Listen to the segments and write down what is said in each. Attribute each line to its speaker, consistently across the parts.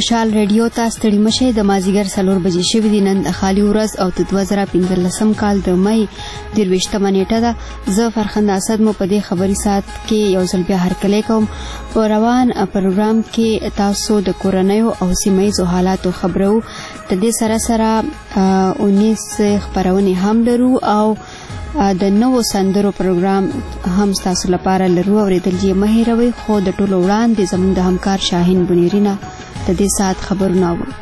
Speaker 1: مشال ریډیو ته ستړي مشه د مازیګر 4 بجې شوې دي. نن د خالي ورځ او د 2015 کال د مې 23 نیټه ده. زه فرخنده اسد مو په دې خبري ساعت کې یو ځل بیا هرکلی کوم. په روان پروګرام کې تاسو د کورنیو او سیمایي حالاتو خبرو د دې سره 19 خبرونه هم لرو او د نوو سندرو پروګرام هم تاسو لپاره لرو. اوریدل یې مه هېروئ. خو د ټولو وړاندې زموږ د همکار شاهین بنیرینا د دې ساعت خبرونه اورو.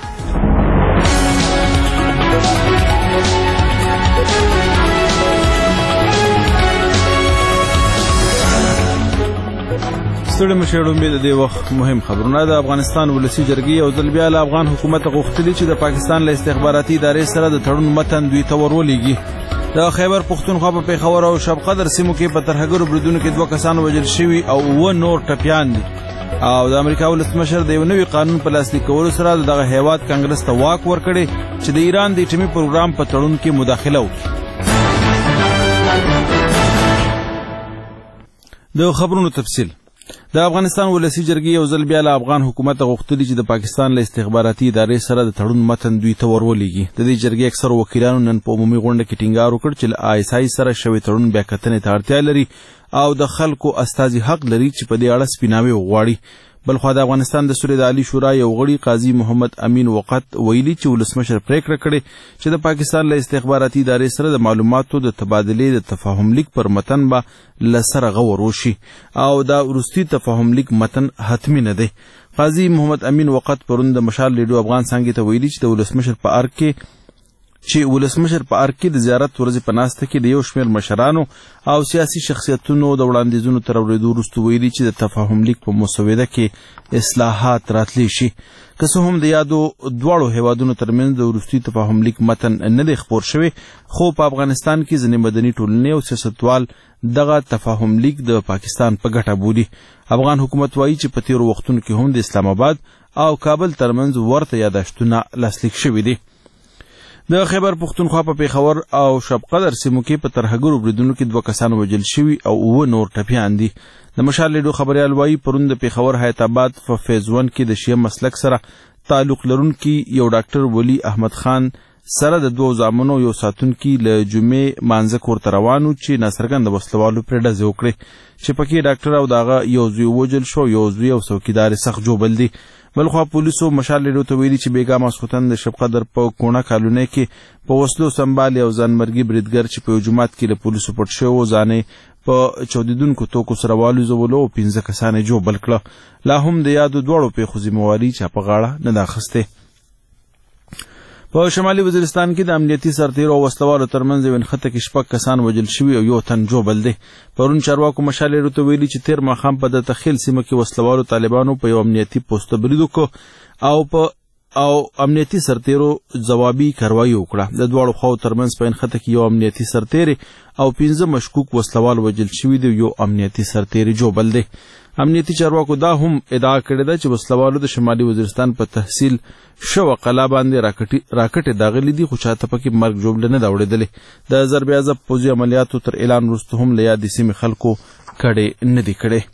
Speaker 2: ستړي مشه ډومبې د دې وخت مهم خبرونه. د افغانستان ولسی جرګې یو ځل بیا له افغان حکومت غوښتلي چې د پاکستان له استخباراتي ادارې سره د تړون متن دوی ته ورولېږي. د خیبر پښتونخوا په پیښور او شب قدر سیمو کې په ترهګرو بریدونو کې 2 کسان وژل شوي او 9 نور ټپیان دي. او د امریکا ولسمشر د یو نوي قانون په لاسلیک کولو سره دغه هیواد کانګرس ته واک ورکړي چې د ایران د اټومي پروګرام په تړون کې مداخله وکړي. د خبرونو تفصیل. د افغانستان ولسی جرګې یو ځل بیا له افغان حکومت غوښتلي چې د پاکستان له استخباراتي ادارې سره د تړون متن دوی ته ورولېږي. د دې جرګې اکثر وکیلانو نن په عمومي غونډه کې ټینګار وکړ چې له ISI سره شوی تړون بیا کتنې ته اړتیا لري او د خلکو استازي حق لري چې په دې اړه سپیناوی وغواړي. بلخوا د افغانستان د سوري د عالی شورا یو غړي قاضي محمد امین وقت ویلي چې ولسمشر پریکړه کړې چې د پاکستان له استخباراتي ادارې سره د معلوماتو د تبادلې د تفاهم لیک پر متن به لسره غور وشي او دا وروستي تفاهم لیک متن حتمی نه دی. قاضي محمد امین وقت پرون د مشال ریډیو افغان څنګه ته ویلي چې د ولسمشر په ارګ کې د زیارت ورځې په ناسته کې د یو شمېر مشرانو او سیاسي شخصیتونو د وړاندیزونو تر اورېدو وروسته ویلي چې د تفاهم لیک په مسوده کې اصلاحات راتلی شي. که څه هم د یادو دواړو هیوادونو ترمنځ د وروستي تفاهم لیک متن نه دی خپور شوی، خو په افغانستان کې ځینې مدني ټولنې او سیاستوال دغه تفاهم لیک د پاکستان په ګټه بولي. افغان حکومت وایي چې په تیرو وختونو کې هم د اسلام آباد او کابل ترمنځ ورته یاداشتونه لاسلیک شوي دي. د خیبر پښتونخوا په پیښور او شب قدر سیمو کې په ترهګرو بریدونو کې 2 کسان وژل شوي او 9 نور ټپیان دي. د مشال ریډیو خبریال وایي پرون د پیښور حیات آباد په فیز 1 کې د شیعه مسلک سره تعلق لرونکي یو ډاکټر ولی احمد خان سره د 2 زامنو یو ساتونکي له جمعې مانځه کور ته روانو چې ناڅرګنده وسلوالو پرې ډزې وکړې چې پکې ډاکټر او دغه یو زوی وژل شو، یو زوی او څوکیدار سخت جوبل دي. بلخوا پولیسو مشال ریډیو ته ویلي چې بیګا ماسخوتن د شب قدر په کونه کالونۍ کې په وسلو سنبال یو ځانمرګي بریدګر چې په یو جومات کې له پولیسو پټ شوی و ځانې په چاودېدونکو توکو سره والوزولو او 15 کسان یې جوبل کړه. لا هم د یادو دواړو پیښو ذمهواري چا په غاړه نه ده اخیستې. په شمالي وزیرستان کې د امنیتي سرتیرو او وسلوالو ترمنځ یو نښته کې 6 کسان وژل شوي او 1 تن جوبل دی. پرون چارواکو مشال ریډیو ته ویلي چې تیر ماښام په د تخیل سیمه کې وسلوالو طالبانو په یو امنیتي پوسټ برید وکړ او امنیتي سرتیرو ځوابي کاروایي وکړه. د دواړو خواو ترمنځ په نښته کې یو امنیتي سرتیری او 15 مشکوک وسلوال وژل شوي دي، یو امنیتي سرتیری جوبل دی. امنیتي چارواکو دا هم ادعا کړې ده چې وسلوالو د شمالي وزیرستان په تحصیل شوه قلا باندې راکټې داغلي دي، خو چاته پکې مرګ ژوبله نه ده اورېدلې. د ضرب عضب پوځي عملیاتو تر اعلان وروسته هم له یادې سیمې خلکو کډې نه دي کړې.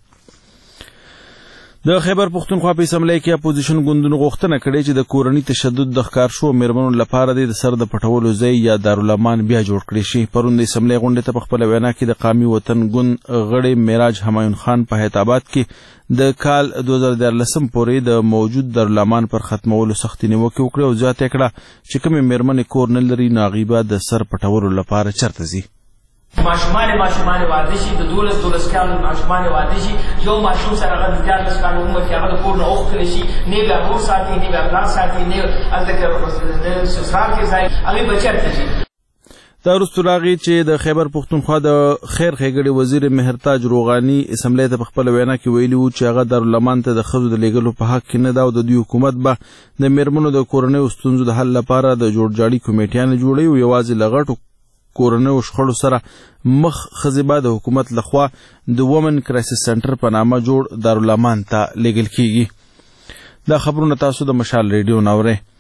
Speaker 2: د خیبر پښتونخوا په اسمبلی کې اپوزیشن ګوندونو غوښتنه کړې چې د کورني تشدد د ښکار شوو میرمنو لپاره د سر د پټولو ځای یا دارالامان بیا جوړ کړی شي. پرون د اسمبلی غونډې ته په خپله وینا کې د قامي وطن ګوند غړی معراج همایون خان په حیات آباد کې د کال 2014 پورې د موجود دارالامان پر ختمولو سختې نیوکې وکړې او زیاته کړه چې کومې میرمنې کور نه لري نو هغوی به د سر پټولو لپاره چرته ځي.
Speaker 3: ماشومان واده شي، د 12 کالو ماشومان واده شي، یو ماشوم سره هغه د 14 کالو عمر کې هغه د کور نه اوښتلی شي، نه به مور ساتي، نه به پلار ساتي، نه هلته کې سسرال کې ځای، هغوی به چېرته شي.
Speaker 2: دا وروسته راغی چې د خیبر پښتونخوا د خیر ښېګړې وزیر مهرتاج روغاني اسمبلی ته په خپله وینا کې ویلي وو چې هغه دارالامان ته د ښځو د لیږلو په حق کې نه ده او د دوی حکومت به د میرمنو د کورنیو ستونزو د حل لپاره د جوړجاړي کمیټیانې جوړوي او یوازې له غټو کورنیو شخړو سره مخ ښځې به د حکومت لخوا د وومن کرایسس سنټر په نامه جوړ دارالامان ته لیږل کیږي. دا خبرونه تاسو د مشال ریډیو نه اورئ.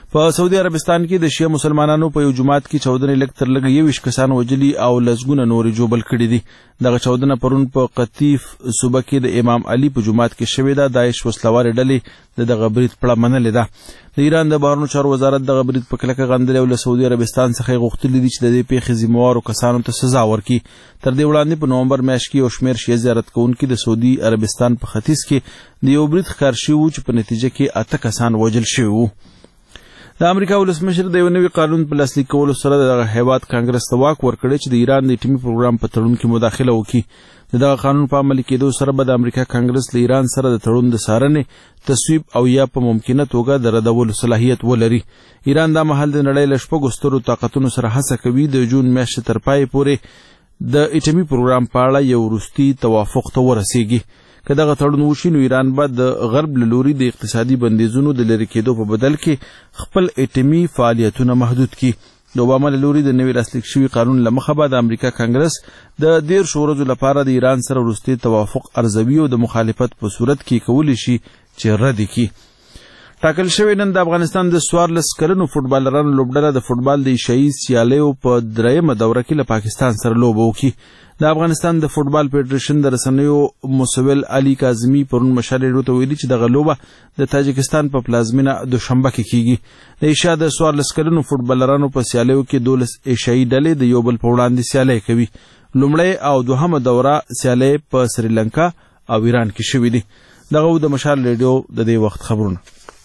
Speaker 2: په سعودي عربستان کې د شیعه مسلمانانو په یو جماعت کې چاودنې لږ تر لږه 21 کسان وژلي او لسګونه نورې ژوبل کړي دي. دغه چاودنه پرون په قطیف صوبه کې د امام علي په جومات کې شوې ده. داعش وسلوارې ډلې دغه برید پړه منلې ده. د ایران د بهرنیو چارو وزارت دغه برید په کلکه غندلی او له سعودي عربستان څخه یې غوښتلي دي چې د دې پیښې ذمهوارو کسانو ته سزا ورکړي. تر دې وړاندې په نومبر میاشت کې یو شمېر شیعه زیارت کوونکي د سعودي عربستان په ختیځ کې د یو برید ښکار شوي وو چې په نتیجه کې 8 کسان وژل شوي وو. د امریکا ولسمشر د یو نوي قانون په لاسلیک کولو سره دغه هیواد کانګرس ته واک ورکړی چې د ایران د اټومي پروګرام په تړون کې مداخله وکړي. دغه قانون په عملي کېدو سره به د امریکا کانګرس له ایران سره د تړون د څارنې، تصویب او یا په ممکنه توګه د ردولو صلاحیت ولري. ایران دا مهال د نړۍ له 6 سترو طاقتونو سره هڅه کوي د جون میاشتې تر پای پورې د اټومي پروګرام په اړه یو وروستي توافق ته ورسیږي. که دغه تړون وشي نو ایران به د غرب له لوري د اقتصادي بندیزونو د لرې کېدو په بدل کې خپل اټومي فعالیتونه محدود کړي. د اوباما له لوري د نوي لاسلیک شوي قانون له مخه به د امریکا کانګرس د 13 ورځو لپاره د ایران سره وروستي توافق ارزوي او د مخالفت په صورت کې کولی شي چې رد کړي. ټاکل شوی نن د افغانستان د 14 کلنو فوټبالرانو لوبډله د فوټبال د ایشیایي سیالیو په 3مه دوره کې له پاکستان سره لوبه وکړي. د افغانستان د فوټبال فدریشن د رسنیو مسول علي کاظمي پرون مشال ریډیو ته ویلي چې دغه لوبه د تاجکستان په پلازمینه دوشنبه کې کیږي. د ایشیا د 14 کلنو فوټبالرانو په سیالیو کې 12 ایشیایي ډلې د یو بل په وړاندې سیالي کوي. لومړی او دوهمه دوره سیالي په سریلانکا او ایران کې شوې دي. دغه د مشال ریډیو د دې وخت خبرونه.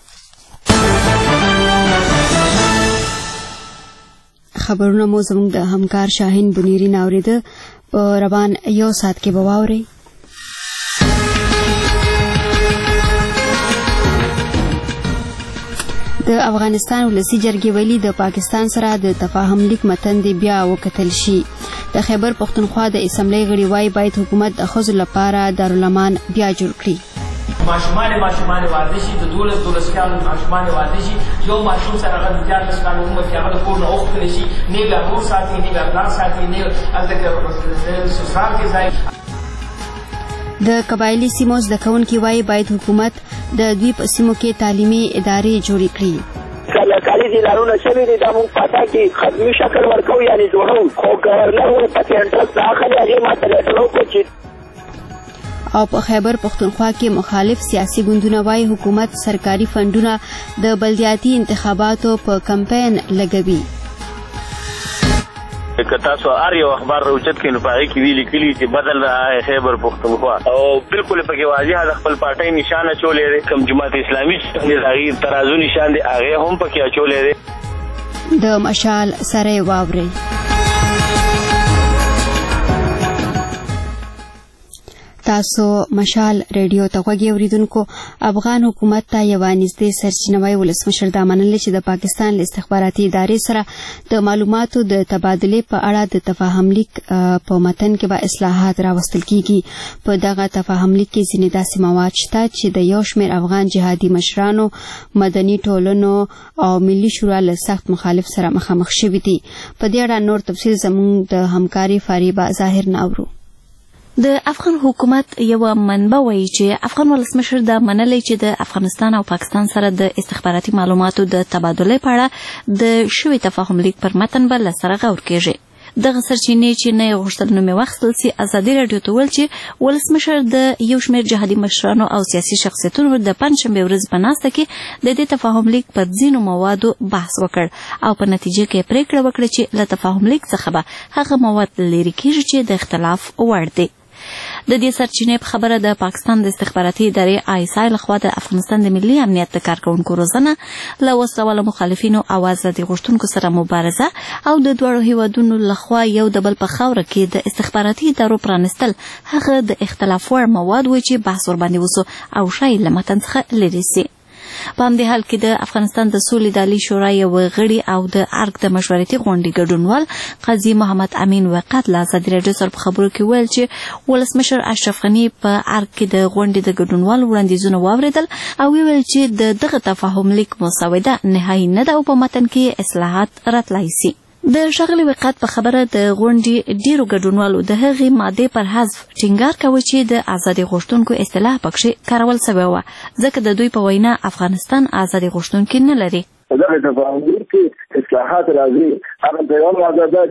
Speaker 1: خبرونه مو زموږ د همکار شاهین بنيري ناوریده په روان یو ساعت کې به واورئ. د افغانستان ولسی جرګې ویلي د پاکستان سره د تفاهم لیک متن دی بیا وکتل شي. د خیبر پښتونخوا د اسمبلی غړي وایي باید حکومت د ښځو لپاره دارالمان بیا جوړ کړي.
Speaker 3: ماشومان واده شي د 12 کالو ماشومان واده شي یو ماشوم سره هغه 14 کالو عمر کې هغه د کور نه اوښتلی شي نه بیا مور ساتي نه بیا پلار ساتي نه هلته سسرال کې ځای.
Speaker 1: د قبایلي سیمو زده کوونکي وایي باید حکومت د دوی په سیمو کې تعلیمي ادارې جوړې کړي.
Speaker 4: کلیدي ادارونه شوي دي دا موږ پاتا کې خدمي شکل ورکوو یعنې جوړوو خو ګورنر ورپسې انټرست راغلی هغې ماته لیټر وکړو چې
Speaker 1: او په خیبر پښتونخوا کې مخالف سیاسي ګوندونه وایي حکومت سرکاري فنډونه د بلدیاتي انتخاباتو په کمپاین لګوي.
Speaker 5: که تاسو هر یو اخبار راوچت کړئ نو په هغې کې ویلي لیکلي چې بدل خیبر پښتونخوا او بالکل پکې واضح د خپل پارټۍ نشان اچولی دی. کوم جماعت اسلامي د هغې ترازو نشان دی هغې هم پکې اچولی دی.
Speaker 1: د مشال سره واورئ. تاسو مشال ریډیو ته غوږی اوریدونکو. افغان حکومت ته یو نږدې سرچینه وایي ولسمشر دا منلې چې د پاکستان له استخباراتي ادارې سره د معلوماتو د تبادلې په اړه د تفاهم لیک په متن کې به اصلاحات راوستل کیږي. په دغه تفاهم لیک کې ځینې داسې مواد شته چې د یو شمېر افغان جهادي مشرانو، مدني ټولنو او ملي شورا له سخت مخالف سره مخامخ شوي دي. په دې اړه نور تفصیل زموږ د همکاري فریبا ظاهر ناورو.
Speaker 6: د افغان حکومت یو منبع وایي چې افغان ولسمشر دا منلی چې د افغانستان او پاکستان سره د استخباراتي معلوماتو د تبادلې په اړه د شوي تفاهم لیک پر متن به له سره غور کیږي. دغه سرچینې چې نه یې غوښتل نوم یې واخیستل سي ازادي راډیو ته وویل چې ولسمشر د یو شمېر جهادي مشرانو او سیاسي شخصیتونو د پنجشنبې ورځې په ناسته کې د دې تفاهم لیک پر ځینو موادو بحث وکړ او په نتیجه کې پریکړه وکړه چې له تفاهم لیک څخه به هغه مواد لرې کیږي چې د اختلاف وړ دي. د دې سرچینې په خبره د پاکستان د استخباراتي ادارې ISI لخوا د افغانستان د ملي امنیت د کارکونکو روزنه له وسله مخالفینو او آزادي غوښتونکو سره مبارزه او د دوړو هیوادونو لخوا یو د بل په خاوره کې د استخباراتي ادارو پرانستل هغه د اختلاف وړ مواد وي چې بحث ورباندې وسو او شاید له متن څخه لرې سي. په همدې حال کې د افغانستان د سولې د عالي شورا یو غړي او د ارګ د مشورتي غونډې ګډونوال قاضي محمد امین وقت له ازادي راډیو سره په خبرو کې ویل چې ولسمشر اشرف غني په ارګ کې د غونډې د ګډونوال وړاندیزونه واوریدل او ویل چې دغه تفاهم لیک مسوده نهایي نه ده او په متن کې اصلاحات راتلای سي. د ښاغلي وقت په خبره د غونډې ډیرو ګډونوالو د هغې مادې پر حذف ټینګار کوي چې د ازادي غوښتونکو اصطلاح پکې کارول شوی و ځکه د دوی په وینا افغانستان ازادي غوښتونکي نه لري.
Speaker 7: په دغه تفاهم کې اصلاحات راځي. هغه په یو ماده ده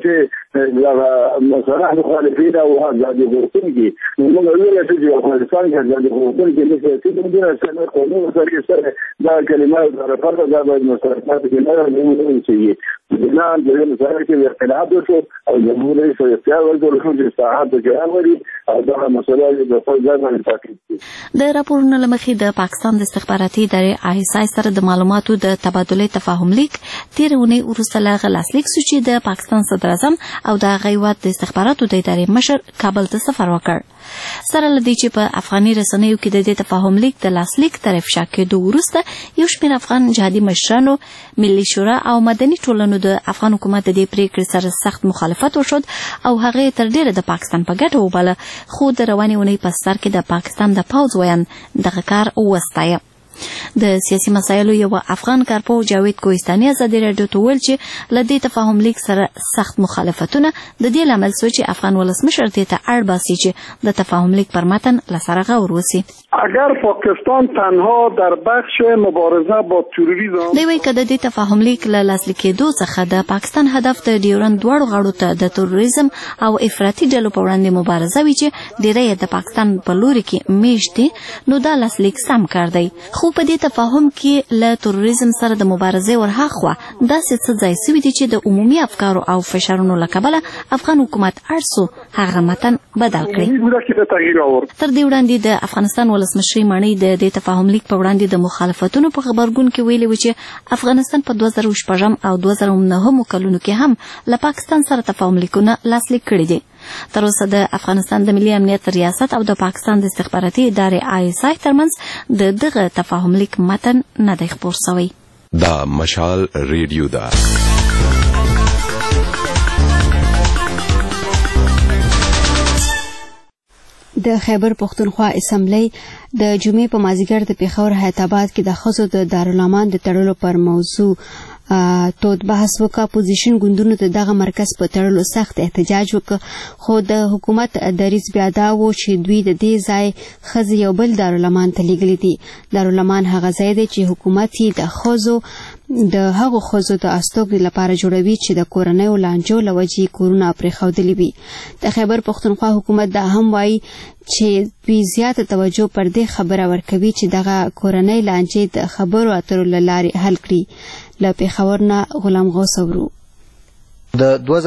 Speaker 7: چې مثلا مخالفین او آزادي غوښتونکي موږ ویل چې افغانستان کې آزادي غوښتونکي نه سیاسي ګوندونه سره قانون سره دا کلمه د فرق د مسلمانانو کې نه راځي چې بنا د مسایل کې اختلاف وشو او جمهور رئیس اختیار ورکړل چې اصلاحات وکړي او دا مسله د فوجانو تاکید.
Speaker 6: د راپورونو لمخې د پاکستان د استخباراتي ادارې ISI سره د معلوماتو د تبادله تفاهم لیک تیرونی وروسته له غلاسلیک سو چې د پاکستان صدر اعظم او د غیوات د استخباراتو د ادارې مشر کابل ته سفر وکړ. سره لدی چې په افغاني رسنیو کې د دې تفاهم لیک د لاسلیک طرف شاکېدو وروسته یو شمېر افغان جهادي مشرانو، ملي شورا او مدني ټولنو د افغان حکومت د دې پریکړې سره سخت مخالفت وشود او هغه تر ډیره د پاکستان په ګټه وباله، خو د روانې اونۍ په سر کې د پاکستان د پوځ ویان دغه کار وستایه. د سیاسي مسایلو یو افغان کارپوه جاوید کوهستاني ازادي راډیو ته ویل چې له دې تفاهم لیک سره سخت مخالفتونه د دې لامل شو چې افغان ولسمشر ته اړ باسي چې د تفاهم لیک پر متن لسره غور وسی.
Speaker 8: اگر پاکستان تنها در بخش مبارزه با تروریسم
Speaker 6: دوی که د دې تفاهم لیک له لاسلیکېدو څخه د پاکستان هدف د ډیورند دواړو غاړو ته د تروریزم او افراطي ډلو په وړاندې مبارزه وي چې ډیری د پاکستان په لوري کې میشتي، نو دا لاسلیک سم کار دی. خو په دې تفاهم کې له تروریزم سره د مبارزې ورهاخوا داسې څه ځای سوي دي چې د عمومي افکارو او فشارونو له کبله افغان حکومت اړ سو هغه متن بدل کړي. تر دې وړاندې د افغانستان ولسمشر ماڼۍ د دې تفاهم لیک په وړاندې د مخالفتونو په خبرګون کې ویلي و چې افغانستان په 2014 او 2009 کلونو کې هم له پاکستان سره تفاهم لیکونه لاسلیک کړي دي. تر اوسه د افغانستان د ملي امنیت ریاست او د پاکستان د استخباراتي ادارې ISI ترمنځ د دغه تفاهم لیک متن نه دی خپور شوی.
Speaker 9: دا مشال ریډیو ده.
Speaker 1: د خیبر پښتونخوا اسمبلی د جمعې په مازیګر د پیښور حیات آباد کې د ښځو د دارالامان د تړلو پر موضوع تود بحث وکړ. اپوزیشن ګوندونو ته دغه مرکز په تړلو سخت احتجاج وکړ، خو د حکومت دریځ بیا دا و چې دوی د دې ځای ښځې یو بل دارالامان ته لیږلي دي. دارالامان هغه ځای دی چې حکومت یې د هغو ښځو د استوګنې لپاره جوړوي چې د کورنیو لانجو له وجې کورونه پرېښودلي وي. د خیبر پښتونخوا حکومت دا هم وایي چې دوی زیاته توجه پر دې خبره ورکوي چې دغه کورنۍ لانجې د خبرو اترو له لارې حل کړي. له پېښور نه غلام غوث اورو.
Speaker 10: د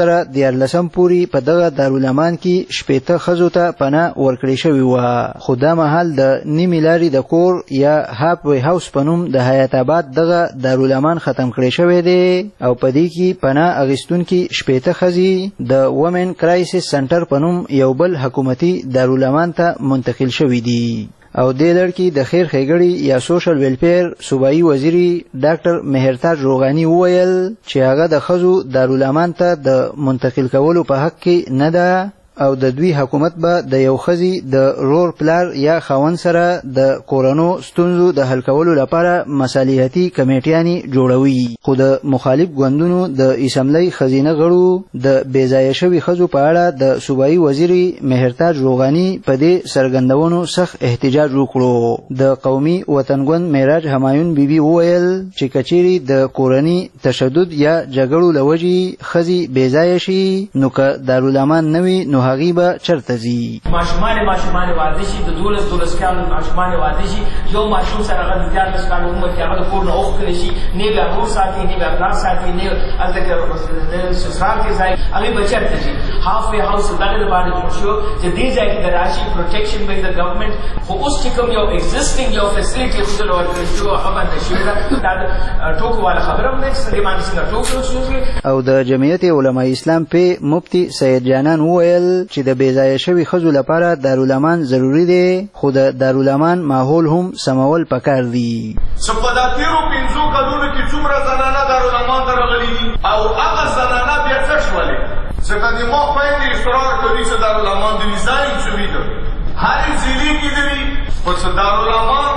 Speaker 10: 2014 پورې په دغه دارالمان کې 80 ښځو ته پناه ورکړې شوې وه، خو دا مهال د نیمې لارې د کور یا هاپ وی هاوس په نوم د حیات آباد دغه دارالمان ختم کړی شوی دی او په دې کې پناه اخیستونکي 80 ښځې د وومن کرایسس سنټر په نوم یو بل حکومتي دارالمان ته منتقل شوي دي. او دې لړ کې د خیر ښېګړې یا سوشل ویلفیر صوبایي وزیري ډاکټر مهرتاج روغاني وویل چې هغه د ښځو دارالامان ته د منتقل کولو په حق کې نه ده او د دوی حکومت به د یو ښځې د رور پلار یا خاوند سره د کورنو ستونزو د حل کولو لپاره مصالحتي کمیټیانې جوړوي. خو د مخالف ګوندونو د اسمبلی ښځینه غړو د بېځایه شوي ښځو په اړه د صوبایي وزیري مهرتاج روغاني په دې څرګندونو سخت احتجاج وکړو. د قومي وطنګوند معراج همایون بیبي وویل چې کچېرې د کورني تشدد یا جګړو له وجې ښځې بېځایه شي نو که دارالامان نه وي نو هغې به چرته ځي.
Speaker 3: ماشومان واده شي، د 12 کالو ماشومان واده شي، یو ماشوم سره هغه د 14 کالو عمر کې هغه د کور نه اوښتلی شي، نه بیا مور ساتي، نه بیا پلار ساتي، نه هلته کې سسرال کې ځای، هغې به چرته ځي. هاف وی هاوس دغې لپاره جوړ شو چې دې ځای کې د راشي پروټیکشن وی د ګورنمنټ. خو اوس چې کوم یو ایگزسټینګ یو فیسیلیټي ښځو له ورکړل شو هغه بنده شوې ده. دا د ټوکو والا خبره هم ده چې دې باندې څنګه ټوکې وشوې.
Speaker 10: او د جمعیت علماء اسلام په مفتي سید جانان وویل چې د بېځایه شوي ښځو لپاره دارالامان ضروري دی، خو د دارالامان ماحول هم سمول پکار دي.
Speaker 11: په دا تېرو 5 کلونو کې څومره زنانه دارالامان ته راغلي دي او هغه زنانه بیا څه شولې؟ ځکه د ما خویندې اصرار کوي چې دارالامان د ډیزاین شوي ده، هرې ضلع کې د وي خو چې دارالامان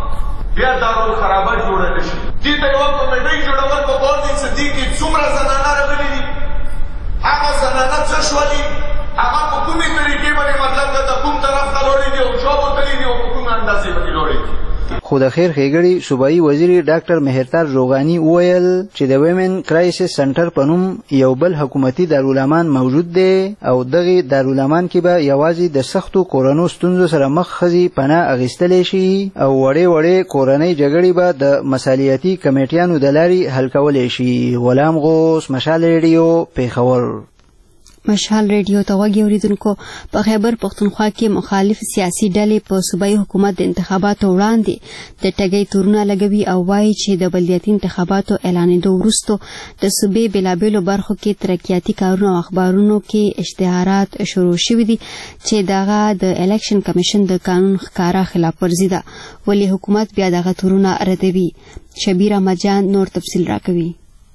Speaker 11: بیا دارالخرابه جوړه نه شي. دې ته یوه کمیټۍ جوړول پکار دي چې دې کې څومره زنانه راغلي دي، هغه زنانه څه شولې، هغه په کومې طریقې باندې مطلب ده د کوم طرف ته لوړې دي او شا به تللي دي او په کومې اندازې باندې لوړې دي.
Speaker 10: خو د خیر ښېګړې صوبایي وزیر ډاکټر مهرتاج روغاني وویل چې د ویمن کرایسس سنټر په نوم یو بل حکومتي دارالعمان موجود دی او دغه دارالعمان کې به یوازې د سختو کورونو ستونزو سره مخ ښځې پناه اخیستلی شي او وړې کورنۍ جګړې به د مصالحتي کمیټیانو د لارې حل کولی شي. غلام غوث، مشال ریډیو، پیښور.
Speaker 1: مشال ریډیو ته غوږ اوریدونکو، په خیبر پښتونخوا کې مخالف سیاسي ډلې په صوبایي حکومت د انتخاباتو وړاندې د ټګۍ تورونه لګوي او وایي چې د بلدیاتي انتخاباتو اعلانېدو وروسته د صوبې بېلابېلو برخو کې ترقیاتي کارونه او اخبارونو کې اشتهارات شروع شوي دي چې دغه د الیکشن کمیشن د قانون ښکاره خلاف ورزي ده، ولې حکومت بیا دغه تورونه ردوي. شبیر احمد جان نور تفصیل راکوي.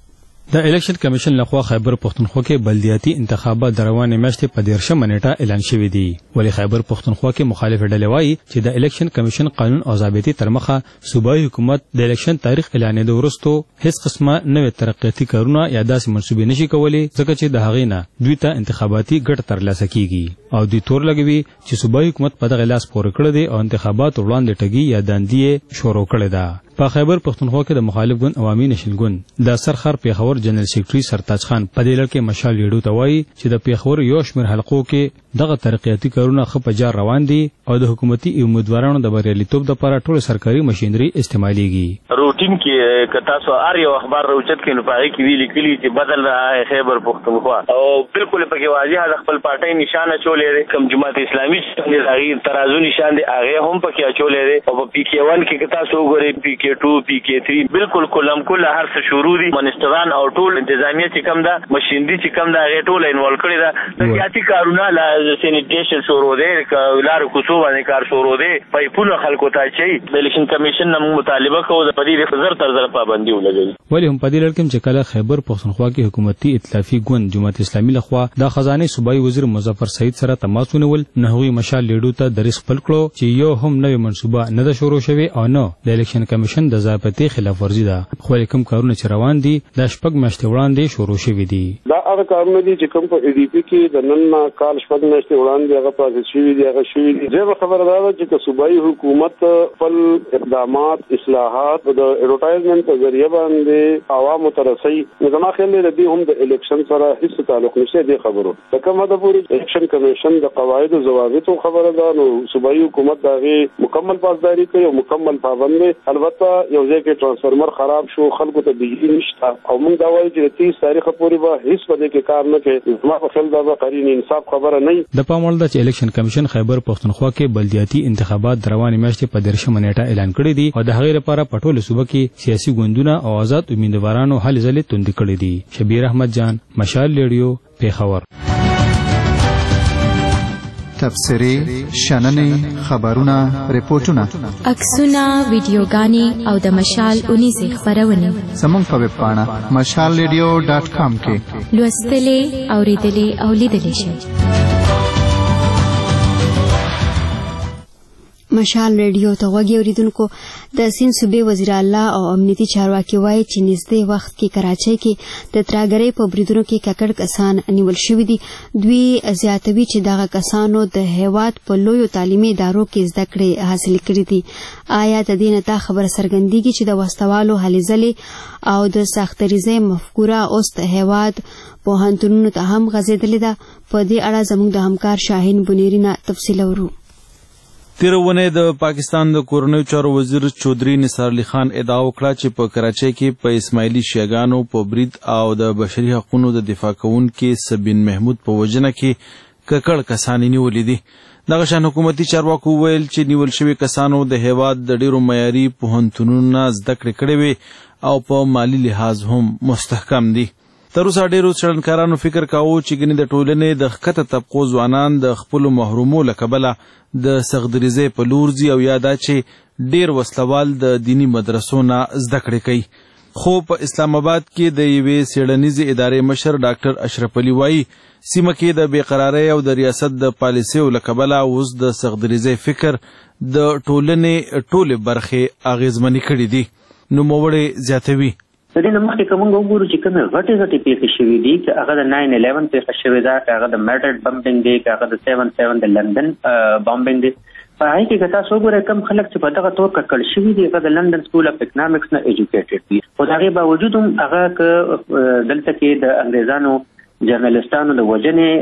Speaker 12: د الیکشن کمیشن لخوا خیبر پښتونخوا کې بلدیاتي انتخابات د روانې میاشتې په 13 نیټه اعلان شوي دي، ولی خیبر پښتونخوا کې مخالف ډلې وایي چې د الیکشن کمیشن قانون او ضابطې تر مخه صوبایي حکومت د الیکشن تاریخ اعلانېدو وروسته هیڅ قسمه نوې ترقیاتي کارونه یا داسې منصوبې نشي کولی، ځکه چې د هغې نه دوی ته انتخاباتي ګټه ترلاسه کیږي او دوی تور لګوي چې صوبایي حکومت په دغه لاس پورې کړی دی او انتخابات وړاندې ټګي یا داندې شروع کړی ده. په خیبر پښتونخوا کې د مخالف ګوند عوامي نشین ګوند د سرخر پیښور جنرال سیکرټري سرتاج خان په دې لړ کې مشال ریډیو ته وایي چې د پیښور یو شمېر حلقو کې دغه ترقیاتي کارونه ښه په جار روان دي او د حکومتي امیدوارانو د بریالیتوب لپاره ټول سرکاري مشینري استعمالیږي.
Speaker 5: روټین کې که تاسو هر یو اخبار راوچت کړئ نو په هغې کې ویلي لیکلي چې بدل رہا ہے خیبر پښتونخوا او بالکل پکې واضح د خپل پارټۍ نشان اچولی دی، کوم جماعت اسلامي چې دی هغې ترازو نشان دی هغې هم پکې اچولی دی او په پی کې 1 کې که تاسو وګورئ پی کې 2 پی کې 3 بالکل کلم کله هر څه شروع دي. منسټران او ټول انتظامیه چې کوم ده مشینري چې کوم ده هغې ټوله انوالو کړې ده. ترقیاتي کارونه سینیټیشن شروع دی، لارو کوڅو باندې کار شروع دی، پایپونه خلکو ته اچوي. د الیکشن کمیشن نه موږ مطالبه کوو د په دې زر تر زر پابندي ولګوي.
Speaker 12: ولې هم په دې لړ کې چې کله خیبر پښتونخوا کې حکومتي ائتلافي ګوند جماعت اسلامي لخوا د خزانه صوبایي وزیر مظفر سعید سره تماس ونیول، نه هغوی مشال ریډیو ته دریځ خپل کړو چې یو هم نوې منصوبه نه ده شروع شوې او نه د الیکشن کمیشن د ضابطې خلاف ورزي ده، خو کوم کارونه چې روان دي دا شپږ میاشتې وړاندې شروع شوي دي.
Speaker 8: دا هغه کارونه دي چې کوم په ای ډي پي کې د نن کال شپږ میاشتې وړاندې هغه پروسس شوي دي، هغه شوي دي. زه خبره ده چې صوبایي حکومت خپل اقدامات اصلاحات د ایډورټایزمنت په ذریعہ باندې عوامو ته رسوي، نو زما خیال دی د دې هم د الیکشن سره هیڅ تعلق نشته. دې خبرو د کوم حده پورې الیکشن کمیشن د قواعد او ضوابطو خبره ده، نو صوبایي حکومت د هغې مکمل پاسداري کوي او مکمل پابند دی. البته یو ځای کې ټرانسفارمر خراب شو، خلکو ته بجلی نشته او موږ دا وایو چې 30 تاریخ پورې به هیڅ په دې کې کار نه کوي. زما په خیال دا به قرین انصاف خبره نه.
Speaker 12: د پام وړ ده چې الیکشن کمیشن خیبر پښتونخوا کې بلدیاتي انتخابات د روانې میاشتې په 13 نیټه اعلان کړي دي او د هغې لپاره په ټوله صوبه کې سیاسي ګوندونه او آزاد امیدوارانو هلې ځلې توندې کړي دي. شبیر احمد جان، مشال ریډیو، پیښور.
Speaker 13: تبصرې، شننې، خبرونه، ریپورتونه،
Speaker 14: عکسونه، ویډیوګانې او د مشال اونیزې خپرونې
Speaker 13: زموږ په ویب پاڼه mashalradio.com کې
Speaker 14: لوستلې، اورېدلې او لیدلې شئ.
Speaker 1: مشال ریډیو ته غوږی اوریدونکو، د سیند صوبې وزیر اعلی او امنیتي چارواکي وایي چې نږدې وخت کې کراچۍ کې د ترهګرۍ په بریدونو کې ککړ کسان نیول شوي دي. دوی زیاتوي چې دغه کسانو د هیواد په لویو تعلیمي ادارو کې زده کړې حاصلې کړې دي. آیا د دې نه دا خبره څرګندېږي چې د وسوالو هلې ځلې او د سختریزۍ مفکوره اوس د هیواد پوهنتونونو ته هم غځېدلې ده؟ په دې اړه زموږ د همکار شاهین بنيري نه تفصیل اورو.
Speaker 2: تیر ونې د پاکستان د کورنیو چارو وزیر چودھری نثار علي خان ادعا وکړه چې په کراچۍ کې په اسماعیلي شیعاګانو په برید او د بشري حقوقو د دفاع کوونکي سبین محمود په وژنه کې ککړ کسان نیولي دي. دغه شان حکومتي چارواکو ویل چې نیول شوي کسانو د هیواد د ډیرو معیاري پوهنتونونو زده کړې کړې وې او په مالی لحاظ هم مستحکم دي. تر اوسه ډیرو څېړنکارانو فکر کاوه چې ګنې د ټولنې د ښکته طبقو ځوانان د خپلو محرومو له کبله د سختدریزۍ په لور ځي او یا دا چې ډیر وسلوال د دیني مدرسو نه زده کړې کوي. خو په اسلام آباد کې د یوې څېړنیزې ادارې مشر ډاکټر اشرف علي وایي سیمه کې د بېقرارۍ او د ریاست د پالیسیو له کبله اوس د سختدریزۍ فکر د ټولنې ټولې برخې اغېزمنې کړي دي. نوموړی زیاتوي
Speaker 15: د دې نه مخکې که موږ وګورو چې کومې غټې پیښې شوي دي، که هغه د 9/11 پیښه شوې ده، که هغه د میډرډ بمبنګ دی، که هغه د 7/7 د لندن بمبنګ دی، په هغې کې که تاسو وګورئ کم خلک چې په دغه تور ککړ شوي دي هغه د لندن سکول اف اکنامکس نه ایجوکیټډ دي، خو د هغې باوجود هم هغه که دلته کې د انګریزانو جرنالستانو د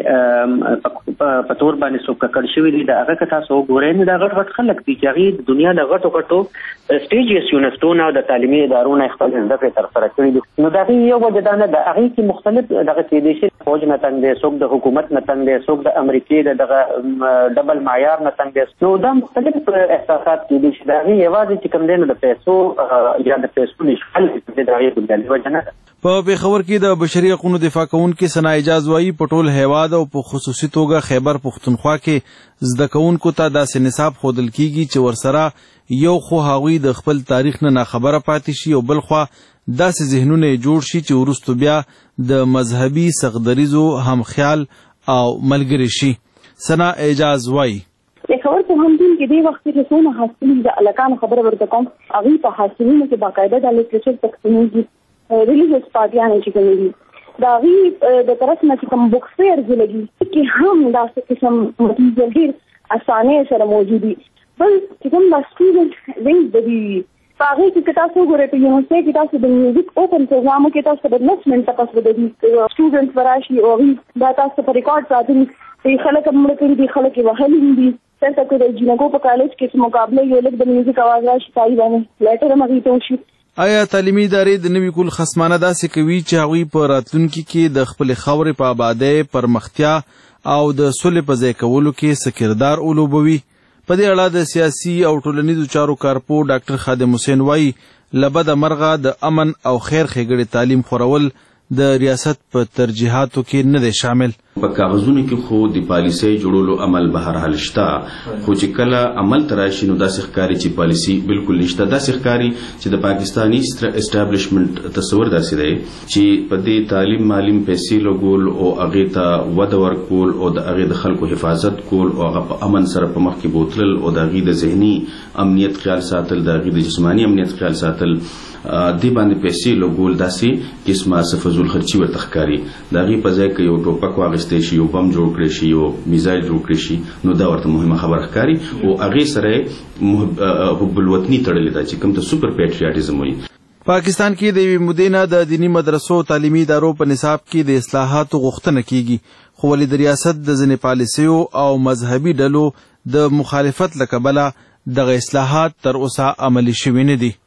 Speaker 15: وژنې په تور باندې څوک ککړ شوي دي، د هغه که تاسو وګورئ نو دا غټ غټ خلک دي چې هغې د دنیا د غټو غټو سټیجیس یونیورسټو او د تعلیمي ادارو نه خپل زده کړې ترسره کړي دي. نو د هغې یو وجه دا نه ده، هغې کې مختلف دغه کېدای شي فوج نه تنګ دی، څوک د حکومت نه تنګ دی، څوک د امریکې د دغه ډبل معیار نه تنګ دی. نو دا مختلف احساسات کېدای شي، د هغې یوازې چې کوم دی نو د پیسو یا د پیسو نشخل د هغې بنیادي وجه نه ده.
Speaker 2: په پېښور کې د بشري حقوقو دفاع کوونکي ثنا اعجاز وایي په ټول هیواد او په خصوصي توګه خیبر پښتونخوا کې زده کوونکو ته داسې نصاب ښودل کیږي چې ورسره یو خو هغوی د خپل تاریخ نه ناخبره پاتې شي او بل خوا داسې ذهنونه یې جوړ شي چې وروستو بیا د مذهبي سغدریزو هم خیال او ملګري شي. ثنا اعجاز وایي
Speaker 16: پېښور پوهنتون کې دې وخت کې څونه حاصلین د الکانو خبره ورته کوم، هغوی په حاصلینو کې باقاعده د لټریچر تقسیمېږي، ریلیجیس پارټیانې چې کومې دي د هغوی د طرف نه چې کوم بک فیرز لګي کې هم داسې قسم مټیریل ډېر اسانۍ سره موجود دي. بل چې کوم دا سټوډنټ وینګ د دي په هغې کې که تاسو وګورئ په یونیورسټۍ کې تاسو د میوزیک اوپن پروګرامو کې تاسو د لس منټه پس به د دې سټوډنټ به راشي او هغوی دا تاسو په ریکارډ ساتلي دي، خلک هم مړه کړي دي، خلک یې وهلي هم دي. دلته که د جینکو په کالج کې چې مقابله یو لږ د میوزیک اواز راشي تایي باندې لیټر هم هغوی ته وشي.
Speaker 2: آیا تعلیمي ادارې د نوي کول خصمانه داسې کوي چې هغوی په راتلونکي کې د خپلې خاورې په آبادۍ، پرمختیا او د سولې په ځای کولو کې څه کردار ولوبوي؟ په دې اړه د سیاسي او ټولنیزو چارو کارپو ډاکټر خادم حسین وایي له بده مرغه د امن او خیر ښېګړې تعلیم خورول د ریاست په ترجیحاتو کې نه دی شامل.
Speaker 17: په کاغذونو کې خو د پالیسۍ جوړولو عمل به هر حال شته، خو چې کله عمل ته راشي نو داسې ښکاري چې پالیسي بالکل نشته. داسې ښکاري چې د پاکستاني اسټابلیشمنټ تصور داسې دی چې په دې تعلیم معلم پیسې لګول او هغې ته وده ورکول او د هغې د خلکو حفاظت کول او هغه په امن سره په مخکې بوتلل او د هغې د ذهني امنیت خیال ساتل، د هغې د جسماني امنیت خیال ساتل، دې باندې پیسې لګول داسې قسمه څه فضول خرچي ورته ښکاري. د هغې په ځای کې یو ټوپک واخیستی شي، یو بم جوړ کړی شي، یو میزایل جوړ کړی شي، نو دا ورته مهمه خبره ښکاري او هغې سره حب الوطني تړلې ده چې کوم ته سوپر پیټریاټیزم وایي.
Speaker 2: پاکستان کې د یوې مودې نه د دیني مدرسو او تعلیمي ادارو په نصاب کې د اصلاحاتو غوښتنه کیږي، خو ولې د ریاست د ځینې پالیسیو او مذهبي ډلو د مخالفت له کبله دغه اصلاحات تر اوسه عملي شوي نه دي.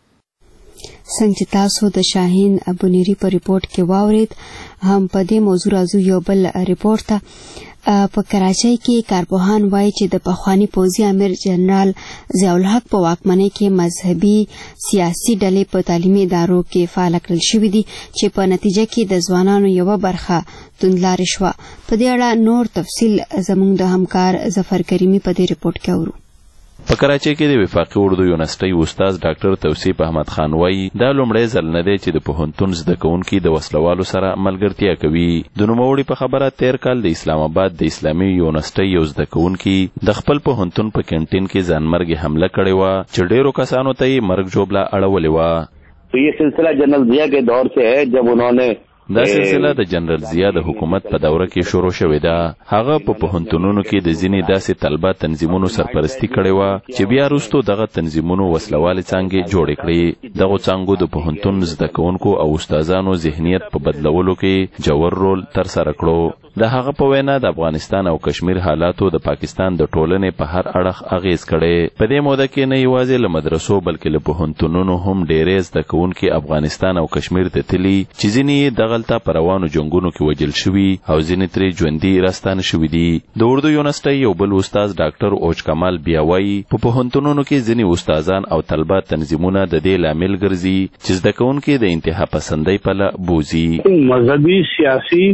Speaker 1: څنګه چې تاسو د شاهین ابونیری په ریپورت کې واورید، هم په دې موضوع راځو یو بل ریپورت ته. په کراچۍ کې کارپوهان وایي چې د پخواني پوځي امیر جنرال ضیاء الحق په واکمنۍ کې مذهبي سیاسي ډلې په تعلیمي ادارو کې فعال کړل شوي دي چې په نتیجه کې د ځوانانو یوه برخه توندلارې شوه. په دې اړه نور تفصیل زموږ د همکار ظفر کریمي په دې ریپورت کې اورو.
Speaker 18: په کراچۍ کې د وفاقي اردو یونیورسټۍ استاد ډاکټر توصیف احمد خان وایي دا لومړی ځل نه دی چې د پوهنتون زده کوونکي د وسلوالو سره ملګرتیا کوي. د نوموړي په خبره تیر کال د اسلام آباد د اسلامي یونیورسټۍ یو زده کوونکي د خپل پوهنتون په کینټین کې ځانمرګي حمله کړې وه چې ډېرو کسانو ته یې مرګ ژوبله اړولې وه.
Speaker 19: تو یہ سلسلہ جنرل ضیاء کے دور سے ہے جب انہوں نے
Speaker 18: دا سلسله د جنرال ضیاء د حکومت په دوره کې شروع شوې ده. هغه په پوهنتونونو کې د ځینې داسې طلبه تنظیمونو سرپرستی کړې وه چې بیا وروستو دغه تنظیمونو وسلوالې څانګې جوړې کړې. دغو څانګو د پوهنتون زده کوونکو او استادانو ذهنیت په بدلولو کې جوړ رول ترسره کړو. د هغه په وینا د افغانستان او کشمیر حالاتو د پاکستان د ټولنې په هر اړخ اغیز کړي. په دې موده کې نه یوازې له مدرسو بلکې له پوهنتونونو هم ډېرې زده کوونکي افغانستان او کشمیر ته تللي چې ځینې یې دغلته په روانو جنګونو کې وژل شوي او ځینې ترې ژوندي راستانه شوي دي. د اردو یونیورسټۍ یو بل استاد ډاکټر اوج کمال بیا وایي په پوهنتونونو کې ځینې استادان او طلبه تنظیمونه د دې لامل ګرځي چې زده کوونکي د انتها پسندۍ پله بوځي.
Speaker 19: مذهبي سیاسي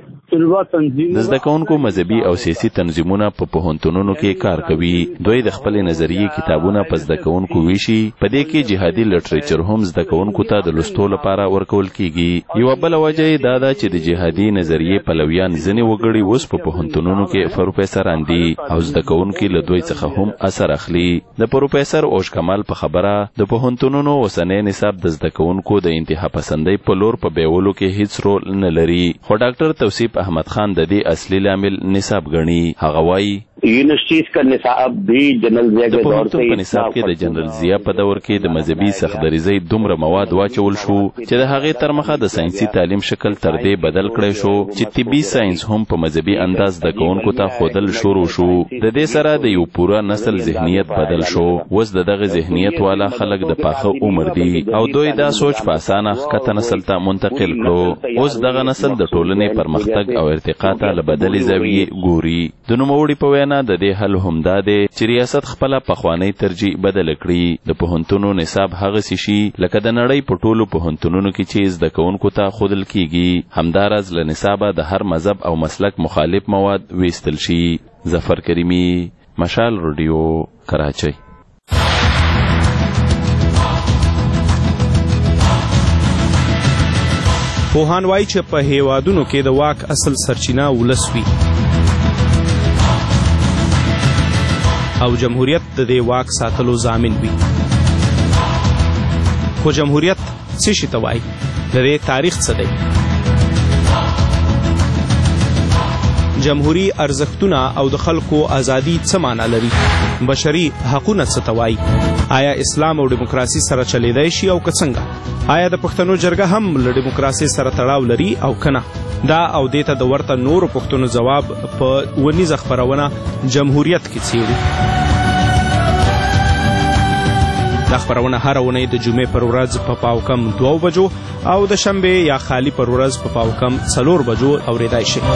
Speaker 18: د زده کوونکو مذهبي او سیاسي تنظیمونه په پوهنتونونو کې کار کوي. دوی د خپلې نظریې کتابونه په زده کوونکو ویشي. په دې کې جهادي لټریچر هم زده کوونکو ته د لوستو لپاره ورکول کیږي. یوه بله وجه یې دا ده چې د جهادي نظریې پلویان ځینې وګړي اوس په پوهنتونونو کې پروفیسران دي او زده کوونکي له دوی څخه هم اثر اخلي. د پروفیسر اوج کمال په خبره د پوهنتونونو اوسنی نصاب د زده کوونکو د انتها پسندۍ په لور په بیولو کې هیڅ رول نه لري. خو ډاکټر توصیف احمد خان د دې اصلي لامل نصاب ګڼي. هغه وایي
Speaker 19: universities का निसाब भी जनरल जिया के दौर से
Speaker 18: په نصاب کې د جنرال ضیا په دور کې د مذهبي سختدریزۍ دومره مواد واچول شو چې د هغې تر مخه د ساينسي تعلیم شکل تر دې بدل کړی شو چې طبي ساينس هم په مذهبي انداز د کوونکو ته خودل شروع شو. د دې سره د یو پوره نسل ذهنیت بدل شو. اوس دغه ذهنیت والا خلک د پاخه عمر دي او دوی دا سوچ په اسانه ښکته نسل ته منتقل کړو. اوس دغه نسل د ټولنې پرمختګ او ارتقا ته له بدلې زاویې ګوري. د نوموړي په وینا د دې حل همدا دی چې ریاست خپله پخوانۍ ترجیح بدل کړي. د پوهنتونو نصاب هغسې شي لکه د نړۍ په ټولو پوهنتونونو کې چې زده کوونکو ته ښودل کیږي. همداراز له نصابه د هر مذهب او مسلک مخالف مواد ویستل شي. ظفر کریمی، مشال رادیو، کراچۍ.
Speaker 20: پوهان وایي چې په هیوادونو کې د واک اصل سرچینه ولس وي او جمهوریت د دې واک ساتلو ضامن وي. خو جمهوریت څه شي ته وایي؟ د دې تاریخ څه دی؟ جمهوری ارزښتونه او د خلکو ازادي څه معنا لري؟ بشري حقونه څه ته وایي؟ آیا اسلام او دیموکراسي سره چلیدای شي او که څنګه؟ آیا د پښتنو جرګه هم له دیموکراسي سره تړاو لري او کنه؟ دا او دیته د ورته نورو پښتنو جواب په ونیزه خبرونه جمهوریت کې څیړو. دا خبرونه هر ونې د جمعې پر ورځ په پاوکم 2 بجو او د شنبه یا خالی پر ورځ په پاوکم 4 بجو اوریدای شي.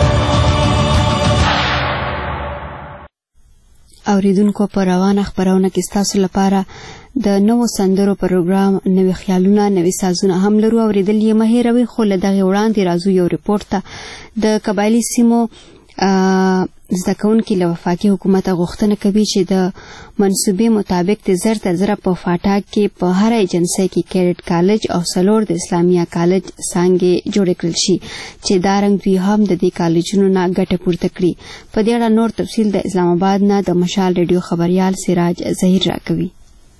Speaker 1: اوریدونکو په روانه خبرونه کې ستاسو لپاره د نوو سندرو پروګرام نوې خیالونه نوې سازونه هم لرو. اوریدل یې مه هېروئ. خو له دغې وړاندې راځو یو ریپورټ ته. د قبایلي سیمو زده کوونکي له وفاقي حکومته غوښتنه کوي چې د منصوبې مطابق د 1000 په فاټا کې په هر ایجنسۍ کې کیډټ کالج او 4 د اسلامیه کالج څانګې جوړې کړل شي چې دا رنګ دوی هم د دې کالجونو نه ګټه پورته کړي. په دې اړه نور تفصیل د اسلام آباد نه د مشال ریډیو خبريال سراج ظهیر راکوي.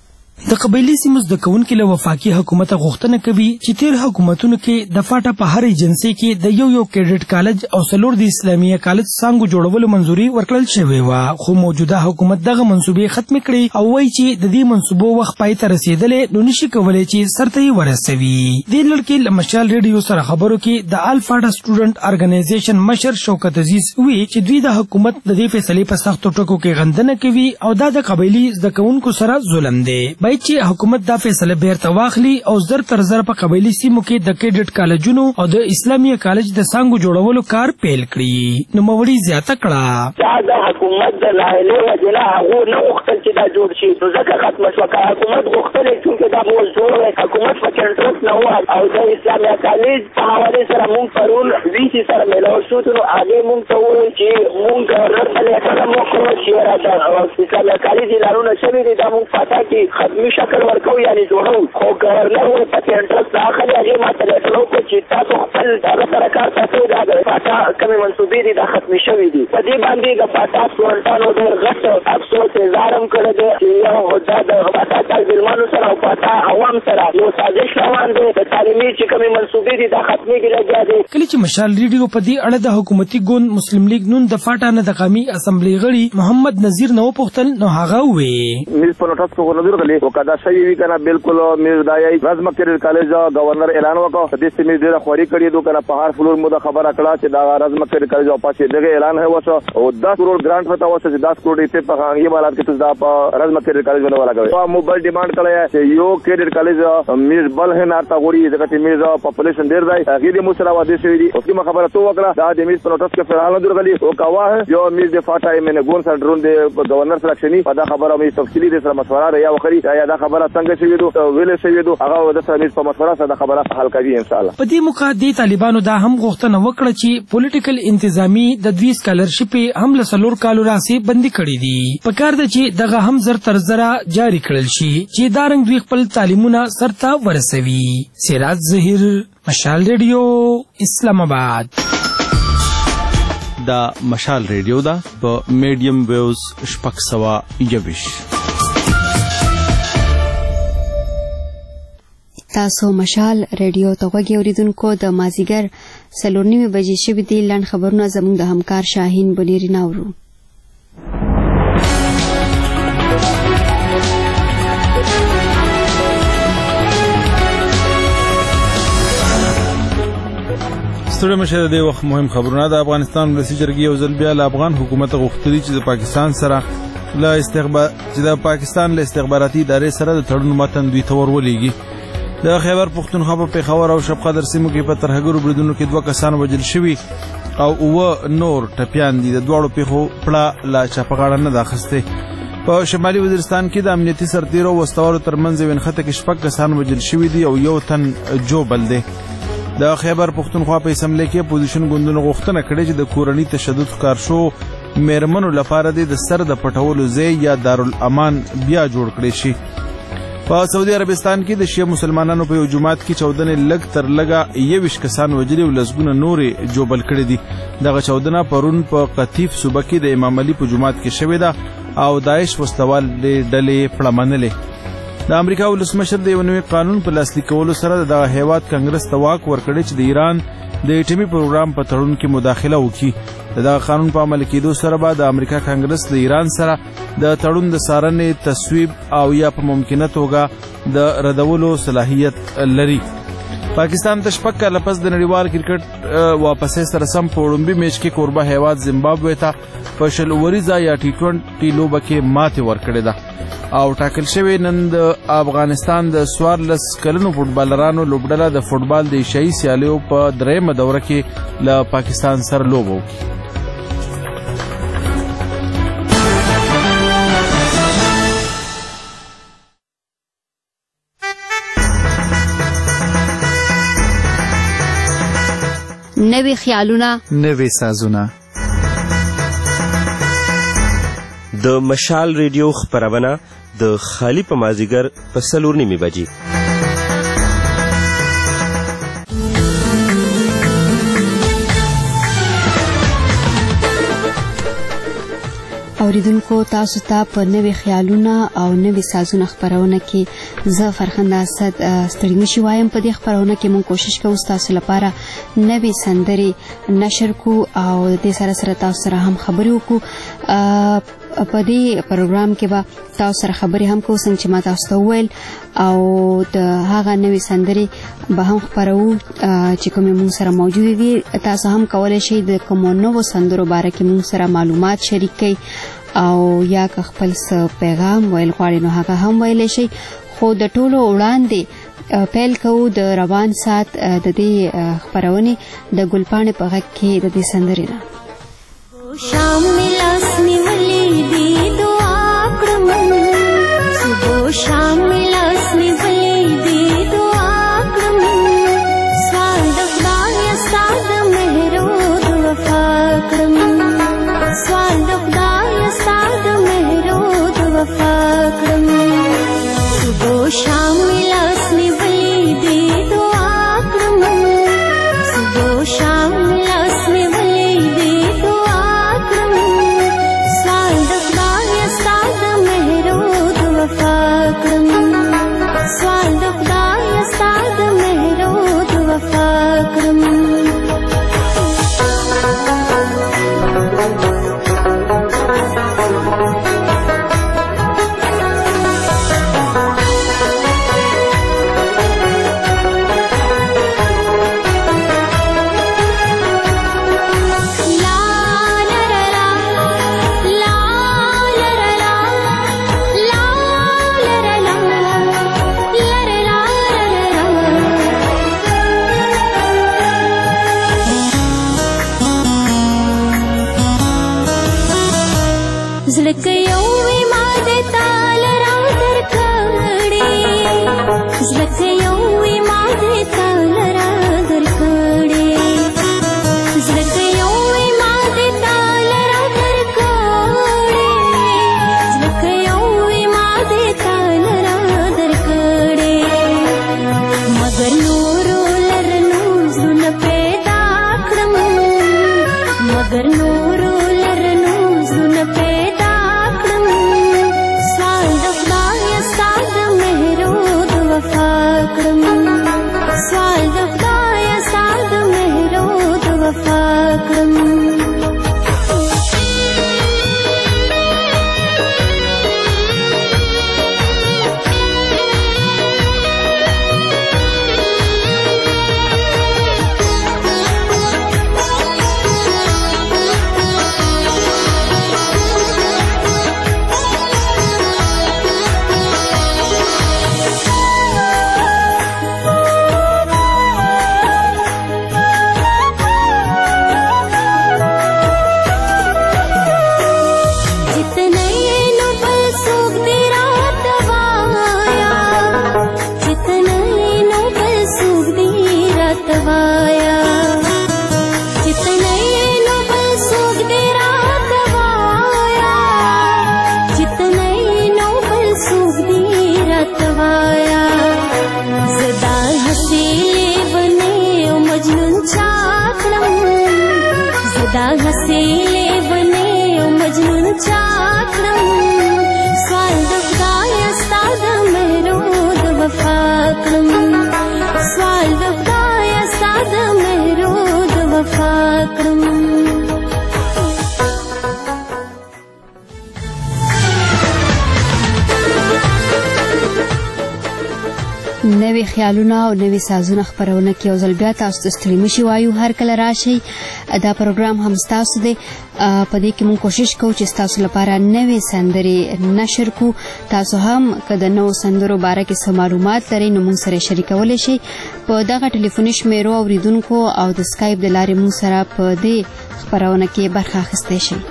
Speaker 21: د قبایلي سیمو زده کوونکي له وفاقي حکومت غوښتنه کوي چې تیر حکومتونو کې د فاټا په هر ایجنسۍ کې د یو کیډټ کالج او 4 د اسلامیه کالج څانګو جوړولو منځوري ورکړل شوې وه. خو موجوده حکومت دغه منصوبې ختمې کړې او وایي چې د دې منصوبو وخت پای ته رسېدلی نو نشي کولی چې سرته یې ورسوي. دې لړ کې له مشال ریډیو سره خبرو کې د آل فاټا سټوډنټ ارګنایزیشن مشر شوکت عزیز وی چې دوی د حکومت د دې فیصلې په سختو ټکو کې غندنه کوي او دا د قبایلي زده کوونکو سره ظلم دی. باید چې حکومت دا فیصله بیرته واخلي او زر تر زر په قبایلي سیمو کې د کیډټ کالجونو او د اسلامیه کالج د څانګو جوړولو کار پیل کړي. نو موري زیاته کړه
Speaker 4: دا د حکومت د لایحې وجه هغه نه غوښتل چې دا جوړ شي نو ځکه ختمه شوه. که حکومت غوښتل چې دا موضوع جوړ وي حکومت په کنټرول نه و او د اسلامیه کالج په حواله سره مونږ پرون ویسي سره ملاو شو نو هغه مونږ ته وویل چې مونږ ګورنر ته لیکل مو کوو چې راځه او اسلامیه کالج اعلانونه شوي دي دا مونږ فاټا کې ختمي شکل ورکو یعنی جوړو. خو ګورنر وایي په کنټرول داخلي هغه ماته لیکل وکړو چې تاسو خپل دغه سره کار تاسو دا د فاټا کومې منصوبې دي دا ختمې شوي دي. په دې باندې د فاټا سلطانو ډېر غټ افسوس اظهار هم کړی دی چې یو دا د فاټا طالبانو سره او فاټا عوام سره یو سازش روان دی د تعلیمي چې کومې منصوبې دي دا ختمېږي لګیا دی.
Speaker 21: کله چې مشال ریډیو په دې اړه د حکومتي ګوند مسلم لیگ نون د فاټا نه د قومي اسمبلی غړي محمد نذیر نو پوښتل نو هغه وې
Speaker 22: میز په نوټس کو نظر غلي او کدا شي وی کنه بالکل میز دایي رزم کېدل کالج گورنر اعلان وکړ د دې سیمې ډیره خوري کړی دوه کنه په هر فلور مو د خبره کړه چې دا رزم کېدل کالج او پاتې دغه اعلان هي وسو او 10 کروڑ گرانټ پتا وسو چې 10 کروڑ ته په هغه حالات کې تاسو دا په رزم کېدل کالج ونه ولاګوي او موبایل ډیماند کړی چې یو کېدل کالج میز بل هه نارتا غوري ځکه چې میز پاپولیشن ډیر دی هغه دې مو سره واده شوی دي او کومه خبره تو وکړه دا د میز په نوټس کې فعال نظر غلي او کاوه یو میز د فاټا ایمنه ګون سره ډرون دی گورنر سره شنی په دا خبره مې تفصیلی د سره مشوره یا وخري یا دا خبره څنګه شوی دو ویل شوی دو هغه د سره په مشوره سره خبره حل کوي ان شاء الله.
Speaker 21: په دې موقع د طالبانو دا هم غوښتنه وکړه چې پولیټیکل انتظامی د دوی سکالرشپ هم له 4 کالو راځي بندي کړی دي. په کار ده چې دغه هم زر تر زره جاری کړل شي چې دا رنګ دوی خپل تعلیمونه سرته ورسوي. سراج ظهیر، مشال ریډیو، اسلام آباد.
Speaker 2: دا مشال ریډیو دا په میډیم ویوز 621.
Speaker 1: تاسو مشال ریډیو ته غوږی اوریدونکو د مازیګر 4:30 بجې شوې دي. لاند خبرونه زموږ د همکار شاهین بنيري ناورو.
Speaker 2: ستړي مشه د وخت مهم خبرونه د افغانستان ولسی جرګې یو ځل بیا له افغان حکومت غوښتلي چې د پاکستان سره له پاکستان له استخباراتي ادارې سره د تړون متن دوی ته ورولېږي. د خیبر پښتونخوا په پېښور او شب قدر سیمو کې په ترهګرو بریدونو کې 2 کسان وژل شوي او 9 نور ټپیان دي. د دواړو پیښو پړه لا چاپغاړه نه ده اخیستې. په شمالي وزیرستان کې د امنیتي سرتیرو او وسوارو ترمنځ یو نښته کې 6 کسان وژل شوي دي او 1 تن جوبل دی. د خیبر پښتونخوا په اسمبلی کې اپوزیشن ګوندونو غوښتنه کړې چې د کورني تشدد ښکار شو میرمنو لپاره د سر د پټولو ځای یا دارالامان بیا جوړ کړی شي. په سعودي عربستان کې د شیعه مسلمانانو په یو جماعت کې 14 لږ تر لږه 21 کسان وژلي او لسګونه نورې جوبل کړي دي. دغه 14 پرون په قطیف صوبه کې د امام علي په جماعت کې شوې ده او داعش وسوال ډلې پړه منلې. د امریکا ولسمشر د یو نوي قانون په لاسلیک کولو سره د هیواد کانګرس ته واک ورکړی چې د ایران د اټومي پروګرام په تړون کې مداخله وکړي. دغه قانون په عمل کېدو سره به د امریکا کانګرس د ایران سره د تړون د څارنې تصویب او یا په ممکنه توګه د ردولو صلاحیت لري. پاکستان ته 6 کاله پس د نړیوال کرکټ واپسې سره سم په وړومبي میچ کې کوربه هیواد زیمبابوې ته په 20 اوریزه یا T20 لوبه کې ماتې ورکړې ده او ټاکل شوی نن د افغانستان د 14 کلنو فوټبالرانو لوبډله د فوټبال د ایشیايي سیالیو په 3مه دوره کې له پاکستان سره لوبه وکړي.
Speaker 1: نوی خیالونه،
Speaker 13: نوی سازونه.
Speaker 6: د مشال ریډیو خبرونه د خالی په مازیګر په 4:30 بجې.
Speaker 1: اوریدونکو تاسو ته په نوی خیالونه او نوی سازونه خبرونه کې زه فرخنده اسد ستړي نشي وایم. په دې خبرونه کې مونږ کوشش کوو تاسو لپاره نوی سندري نشر کو او د سره سره تاسو سره هم خبرې وکړو. په دې پروګرام کې به تاسو سره خبرې هم کوو څنګه چې ما تاسو ته وویل او د هغه نوې سندرې به هم خپرو چې کومې مونږ سره موجود دي. تاسو هم کولی شئ د کومو نوو سندرو باره کې مونږ سره معلومات شریک کړئ او یا که خپل څه پیغام ویل غواړئ نو هغه هم ویلی شئ. خو د ټولو وړاندې پیل کوو د روان ساعت د دې خپرونې د ګلپاڼې په غږ کې د دې سندرې نه.
Speaker 7: شام لاس نیولې دی دعا کړم، صبح شام لاس نیولې دی دعا کړم، سوال د خدای ستا د مهرو د وفا کړم، سوال د خدای ستا د مهرو د وفا کړم، صبح شام لاس نیولې دی دعا کړم، صبح شام لاس نیولې دی دعا سوال د خدای ستا د مهرو د وفا کړم. دا حسیلې بنې مجنون چاکرم سوال د خدای ستا د مهرو د وفا کړم سوال د خدای ستا د مهرو د وفا کړم
Speaker 1: نوې خیالونه او نوې سازونه خپرونه کې یو ځل بیا تاسو ته ستړي مشي وایو هر کله راشئ دا پروګرام هم ستاسو دی په دې کې موږ کوشش کوو چې ستاسو لپاره نوې سندرې نشر کړو تاسو هم که د نوو سندرو باره کې څه معلومات لرئ نو موږ سره شریکولی شئ په دغه ټلیفوني شمیرو اوریدونکو او د سکایپ د لارې موږ سره په دې خپرونه کې برخه اخیستی شئ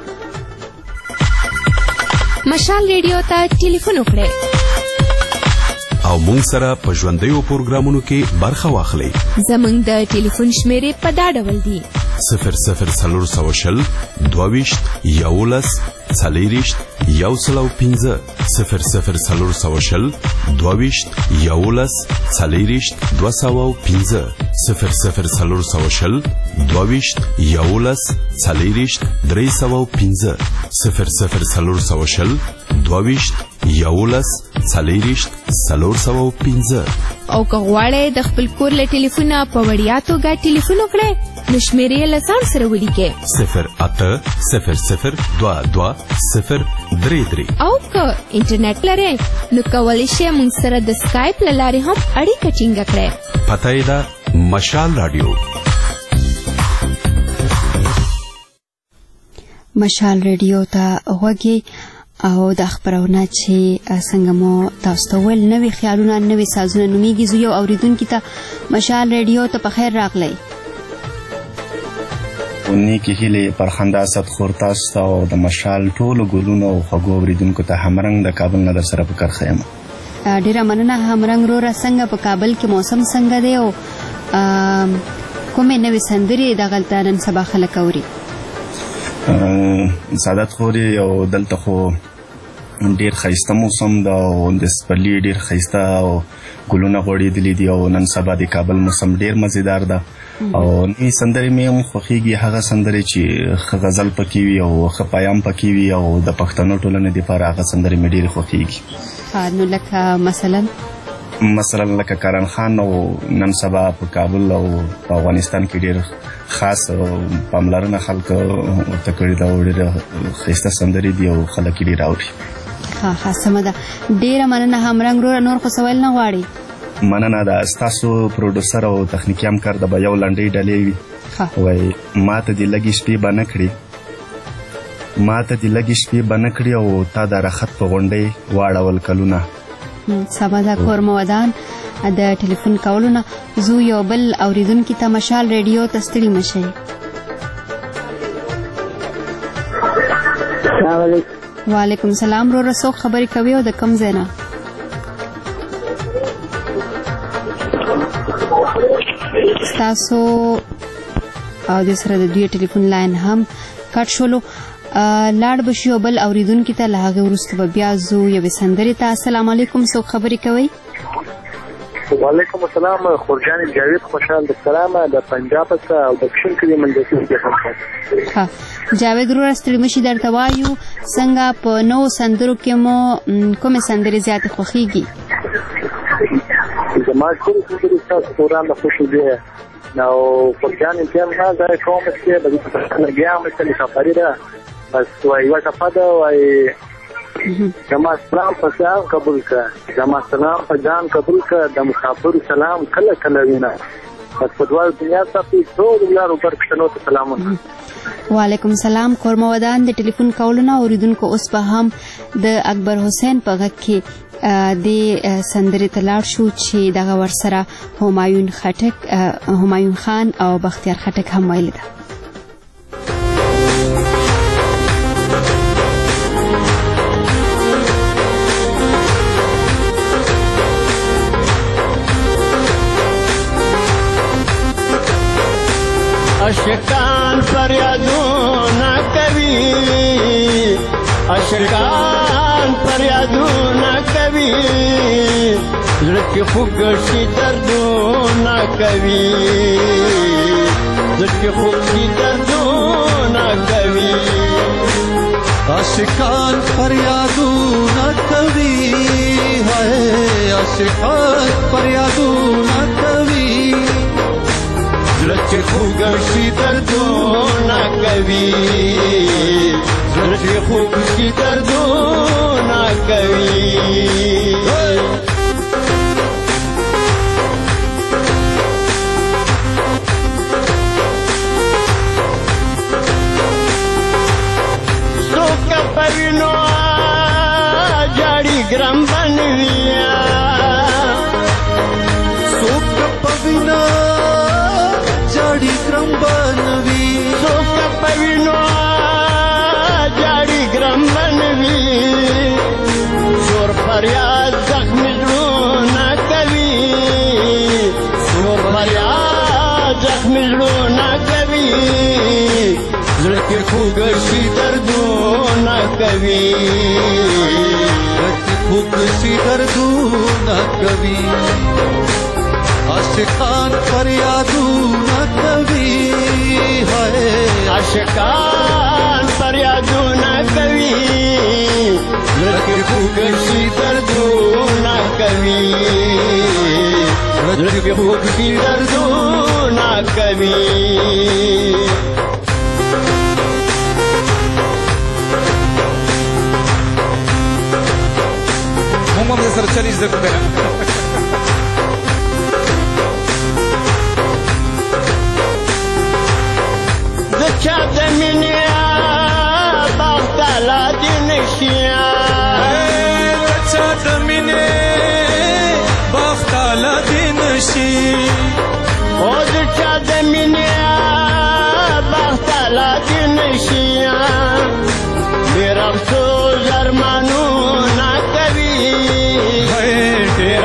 Speaker 14: مشال ریډیو ته ټلیفون وکړئ
Speaker 3: او مونږ سره په ژوندیو پروګرامونو کې برخه واخلئ
Speaker 14: زمونږ د ټلیفون شمیرې په دا ډول دي
Speaker 3: 00 420 22 11 40 115 00 420 22 11 40 215 00 420 22 11 40 315 00 420 22 11 40 315
Speaker 14: او که غواړئ د خپل کور له ټلیفونه په وړیا توګه ټلیفون وکړئ نو شمیرې له ځان سره ولیکئ
Speaker 3: 0800220333
Speaker 14: او که انټرنیټ لرئ نو کولی شئ موږ سره د سکایپ له لارې هم اړیکه ټینګه کړئ
Speaker 3: پته یې ده مشال راډیو
Speaker 1: مشال ریډیو ته غوږی او د خبرونه چې څنګه مو تاسو ته ول نوې خیالونه نوې سازونه نومیږي زه یو اوریدونکو ته مشال ریډیو ته په خیر راغلی
Speaker 9: نیکی هیلې پرخنده اسد خور تاسو ته او د مشال ټولو ګلونو او خوږو اوریدونکو ته همرنګ د کابل نه در سره په کرخه یم
Speaker 1: ډیره مننه همرنګ وروره څنګه په کابل کې موسم څنګه دی او کومې نوې سندرې دغلته نن سبا خلک اوري
Speaker 9: سعادت خوري او دلته خو ډیر ښایسته موسم ده او د سپرلي ډیر ښایسته او ګلونه غوړېدلي دي او نن سبا د کابل موسم ډیر مزیدار ده او نوې سندرې مې هم خوښېږي هغه سندرې چې ښه غزل پکې وي او ښه پیام پکې وي او د پښتنو ټولنې دپاره هغه سندرې مې ډېرې خوښېږي
Speaker 1: نو لکه مثلا
Speaker 9: لکه کرن خان او نن سبا په کابل او په افغانستان کې ډېر خاص پاملرنه خلک ورته کړې ده او ډېره ښایسته سندرې دي او خلک یې ډېر اوري
Speaker 1: ښه سمه ده ډېره مننه همرنګ وروره نور خو څه ویل نه غواړې
Speaker 9: مننه ده ستاسو پروډوسر او تخنیکي همکار د به یو لنډۍ ډلې وي وایي ما ته دې لږې شپې به نه کړي او تا د رخت په غونډۍ واړول کلونه
Speaker 1: سبا دا کور مودان د ټلیفون کولو نه زو یو بل اوریدونکي ته مشال ریډیو ته ستړي مشئ وعلیکم السلام وروره څوک خبرې کوي او د کوم ځای نه ستاسو او د سره د دوی ټلیفون لاین هم کټ شولو لاړ بشي او بل اوریدونکي ته له هغې وروسته به بیا ځو یوې سندرې ته السلام علیکم څوک خبرې کوئ
Speaker 23: وعلیکم السلام خورجان جاوید خوشحال د سلامه د پنجاب څخه او د کشن کلي منځکي
Speaker 1: ښه جاوید وروره ستړي مشي درته وایو څنګه په نوو سندرو کې مو کومې سندرې زیاتې خوښېږي
Speaker 23: زما ټولې سندرې ستاسو پروګرام نه خوښېږي نو خورجان امتیاز ما ځای کوم چې به دې په لګیا یم چې خبرې ده بس یوه ټپه ده وایي زما سلام په ځان قبول کړه زما سلام په ځان قبول کړه د مسافرو سلام کله کله وینه بس په دواړو دنیا ته ټولو لارو پر پښتنو ته سلامونه
Speaker 1: وعلیکم السلام کورمودان د ټلیفون کولونه اوریدونکو اوس به هم د اکبر حسین په غږ کې د سندرې ته لاړ شو چې دغه ورسره همایون خان او بختیار خټک هم ویلي ده
Speaker 24: اشکان فریادونه کوي زړه کې خوږ شي دردونه کوي زړه خوب کې دردونه کوي
Speaker 5: عاشقان فریادونه کوي هاي عاشقان فریادونه کوي
Speaker 24: زړه چې خوږ شي دردونه کوي زړه چې خوږ شي دردونه کوي پوینو جاڑی گرم بنویا
Speaker 5: سوک پوینا جاڑی گرم بنوی
Speaker 24: سوک پوینو جاڑی گرم بنوی شور فریاد زخم زړونه کوي شور فریاد زخم زړونه کوي زړه کې خوږ شي دردونه کوي
Speaker 5: زړه کې خوږ شي دردونه کوي عاشقان فریادونه کوي هاي
Speaker 24: عاشقان فریادونه کوي زړه کې خوږ شي دردونه کوي زړه کې خوږ شي دردونه کوي
Speaker 8: هم د سره چلی زده کړه
Speaker 24: د چا د مینې باغ تالا دې نشي
Speaker 5: د چا د مینې باغ تالا دې نشي
Speaker 24: او د چا د مینې باغ تالا دې نشي ډېر افسوس ارمانونه کوي ډېر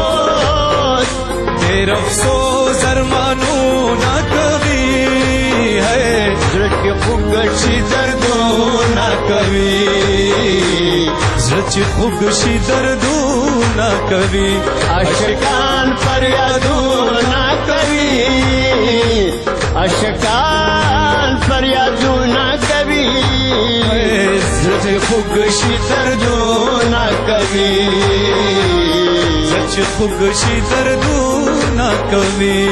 Speaker 5: افسوس ارمانونه کوي
Speaker 24: زړه کې خوږ شي دردونه کوي
Speaker 5: زړه چې خوږ شي دردونه کوي
Speaker 24: عاشقان فریادونه کوي عاشقان فریادونه کوي زړه چې خوږ شي دردونه کوي
Speaker 5: زړه چې خوږ شي دردونه کوي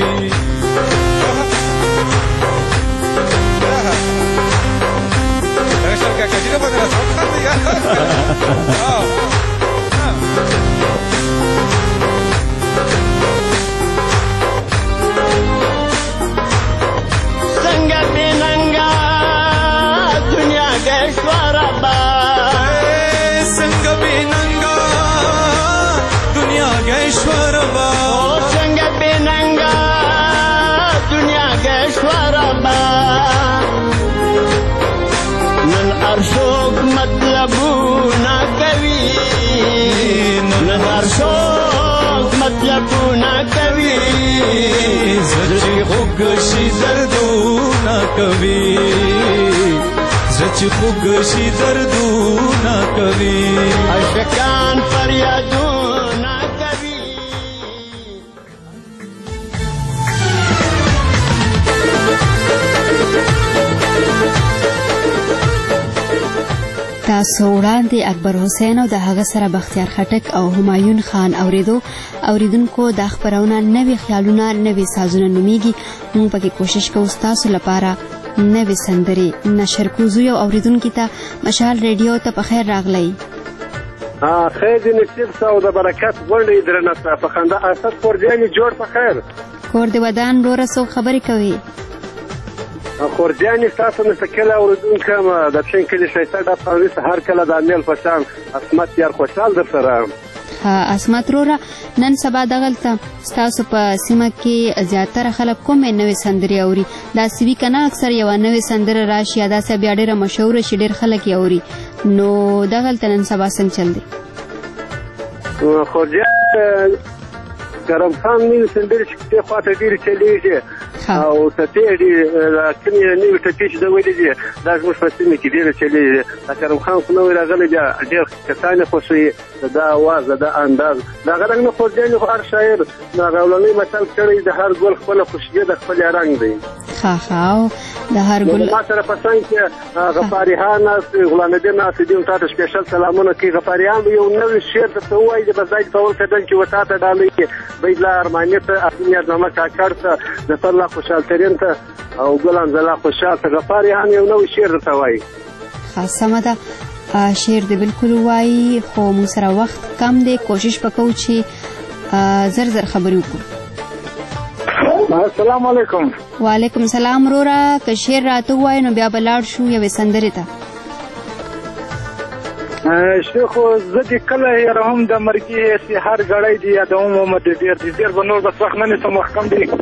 Speaker 24: څنګه بېننګه دنیا ګشواره به
Speaker 5: څنګه بېننګه دنیا ګشواره به
Speaker 24: څنګه بېننګه دنیا ګشواره به نن هر څوک مطلبونه کوي نن هر څوک مطلبونه کوي
Speaker 5: زړه چې خوږ شي دردونه کوي زړه چې خوږ شي دردونه کوي
Speaker 24: عاشقان فریادونه کوي
Speaker 1: تاسو وړاندې اکبر حسین او د هغه سره بختیار خټک او همایون خان اوریدونکو د خبرونه نوي خیالونه نوي سازونه نوميږي موږ پکې کوشش کوو تاسو لپاره نوي سندري نشر کوو یو اوریدونکو ته مشال ریډیو ته په خیر راغلی
Speaker 23: خیر دې نصیب سو د برکت غونډې درنه په خندا اسد خورجاني جوړ په خیر
Speaker 1: کور دې ودان ورسو خبرې کوي
Speaker 23: خورجاني تاسو مستقل اوریدونکو د څنګه کلی شایسته د پالیس هر کله د امیل پشان اسمت یار خوشحال در سره
Speaker 1: اسمت رورا نن سبا دغلته تاسو په سیمه کې زیاتره خلک کومې نوې سندري اوري دا سوي کنه اکثر یو نوې سندره راشي دا سه بیا ډیره مشهور شي ډیر خلک یې اوري نو دغلته نن سبا څنګه چل دی
Speaker 23: خورجاني کرم خان نیو سندري چې خواته ډیر چلیږي او ته دې کومې نیو ټپې چې د ویلې دي دا زموږ په سیمه کې ډېره چلیږي د کرم خان خو نو راغلی بیا ډېر کسان یې خوښوي د اواز د انداز د هغه رنګ نه خورجاني خو هر شاعر د غولنۍ متل کړی د هر ګل خپله خوشبویي د خپل رنګ دی
Speaker 1: ښه او د هر ګل
Speaker 23: ما سره په څنګ کې غفاریان غلام الدین ناصرالدین تاسو سپیشل سلامونه کوي. غفاریان یو نوې شعر درته وایي د بزای ټول کدن چې وتا ته ډالۍ بیدلا ارمانی ته دنیا زما کاکړ ته د الله خوشحال ترين ته او ګلان زلا خوشحال ته غفاریان یو نوې شعر درته وایي.
Speaker 1: سمه ده شعر دې بالکل وایي خو موږ سره وخت کم دی کوشش وکړو چې زر خبرې وکړو.
Speaker 23: السلام علیکم.
Speaker 1: وعلیکم السلام وروره که شعر راته ووایي نو بیا به لاړ شو یوې سندرې ته.
Speaker 23: شیخ زه دې کله هېروم د مرګي هر غړی دی یادوم عمر دې ډېر به نور بس وخت نه نیسم وخت کم دی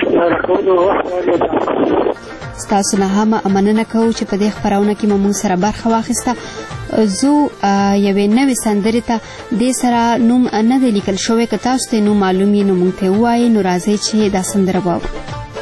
Speaker 1: ستاسو نه هم مننه کوو چې په دې خپرونه کې موږ سره برخه واخیسته. زه یوې نوې سندرې ته دې سره نوم نه دی لیکل شوی که تاسو ته نوم معلوم وي نو موږ ته ووایئ نو راځئ چې دا سندره واورو.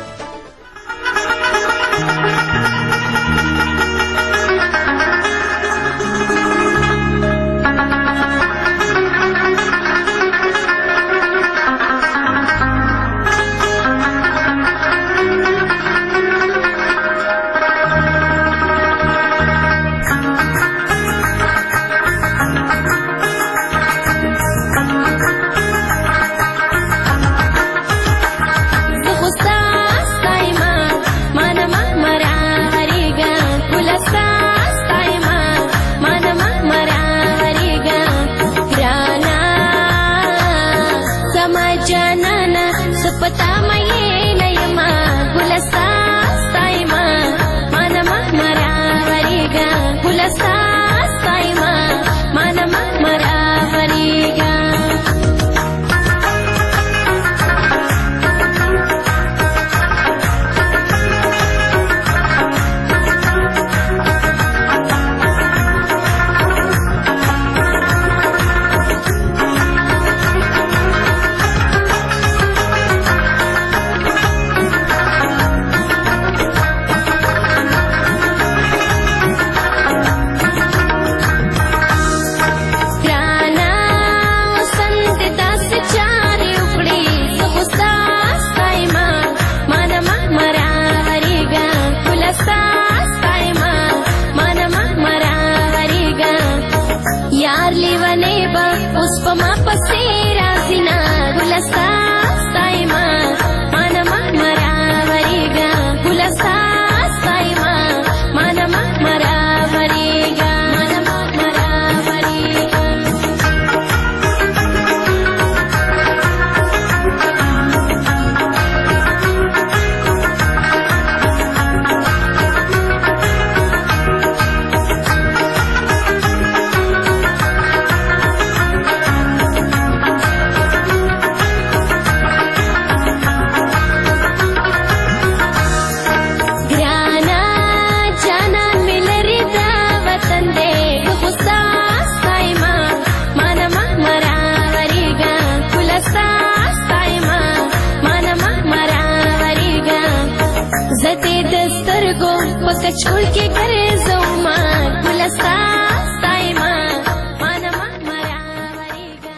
Speaker 7: छोड़ के करे ज़ुमा गुलस्ता साइमा मानमा मरा वरीगा.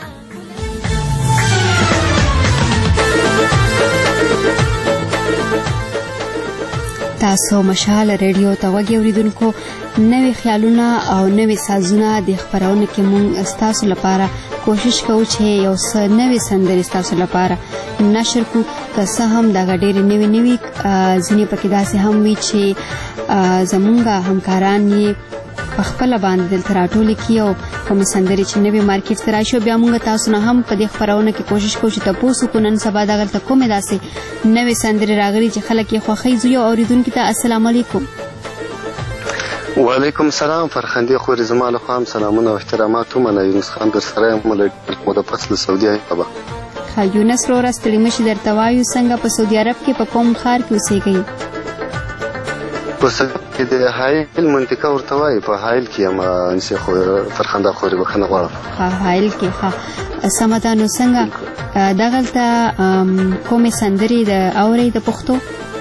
Speaker 1: تاسو مشال ریډیو ته وګورئ اوریدونکو نوې خیالونه او نوې سازونه د خبرونه کې مونږ تاسو لپاره کوشش کوو چې یو څه نوې سندرې تاسو لپاره نشر کو که څه هم دا ډېر نوې ځینې پکې داسې هم وي چې زمونږ همکاران یې په خپل باندې دلته راټولې کړي او کومې سندرې چې نوې مارکیټ ته راشي بیا موږ تاسو نه هم په دې خپرونه کې کوشش کوو چې تاسو کو نن سبا دغلته کومې داسې نوې سندرې راغلي چې خلک یې خوښوي. زه یو اوریدونکي ته السلام علیکم.
Speaker 10: وعلیکم السلام فرخندې خورې زما له خوا هم سلامونه او احترامات ومنه. یونس خان در سره یم د فصل سعودي عربه.
Speaker 1: ښه یونس وروره ستړي مه شي درته وایو څنګه په سعودي عرب کې په کوم ښار کې اوسېږئ؟
Speaker 10: په کې د حایل منطقه ورته وایي په حایل کې یم فرخنده خورې بخښنه غواړم.
Speaker 1: حایل کې ښه سمه ده. نو څنګه دغلته کومې سندرې اورئ د پښتو؟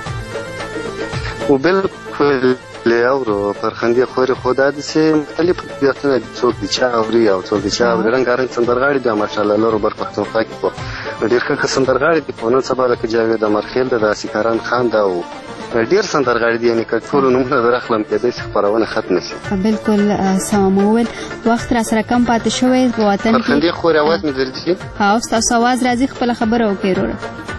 Speaker 10: بالکل اورو فرخندې خورې خو دا داسې مختلف طبیعتونه دي. څوک د چا اوري او څوک د چا اوري. رنګارنګ سندرغاړي دي ماشاءالله لرو بر پښتونخوا کې نو ډېر ښه سندرغاړي دي. په نن سبا لکه جاوید امرخیل ده، داسې کاران خان ده او ډیر سندرغاړي دي، یعنې که ټولو نومونه درخلم کېدای شي خپرونه ختمه شي.
Speaker 1: بالکل سمه مو وویل. وخت را سره کم پاتې شوی په وطن کې.
Speaker 10: فرخندې خورې اواز مې درځي؟
Speaker 1: ها ستاسو اواز راځي، خپله خبره وکړئ وروره.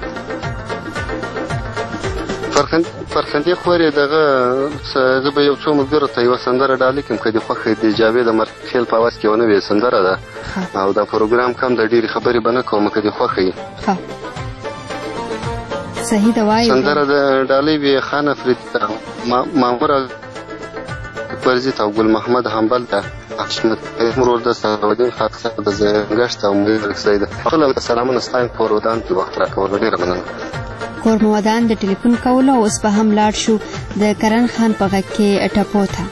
Speaker 10: فرخندې خورې دغه زه به یو څو ملګرو ته یوه سندره ډالۍ کړم، که دې خوښه د جاوید مرخیل په اواز کې یوه نوې سندره ده او دا پروګرام کم د ډېرې خبرې به نه کوم، که دې خوښه یي.
Speaker 1: صحیح ده وایي.
Speaker 10: سندره د ډالۍ وي خان افریدي ته، مامور اکبرزي ته او ګل محمد حنبل ته، حشمت مرور ده، صلاحالدین خاکسار د زنګشت او میر رکسۍ ده. ټول سلامونه ستایم کور ودان کې وخت راکولو، ډېره مننه.
Speaker 1: کور مو ودان د ټلیفون کولو. اوس به هم لاړ شو د کرن خان په غږ کې ټپو ته.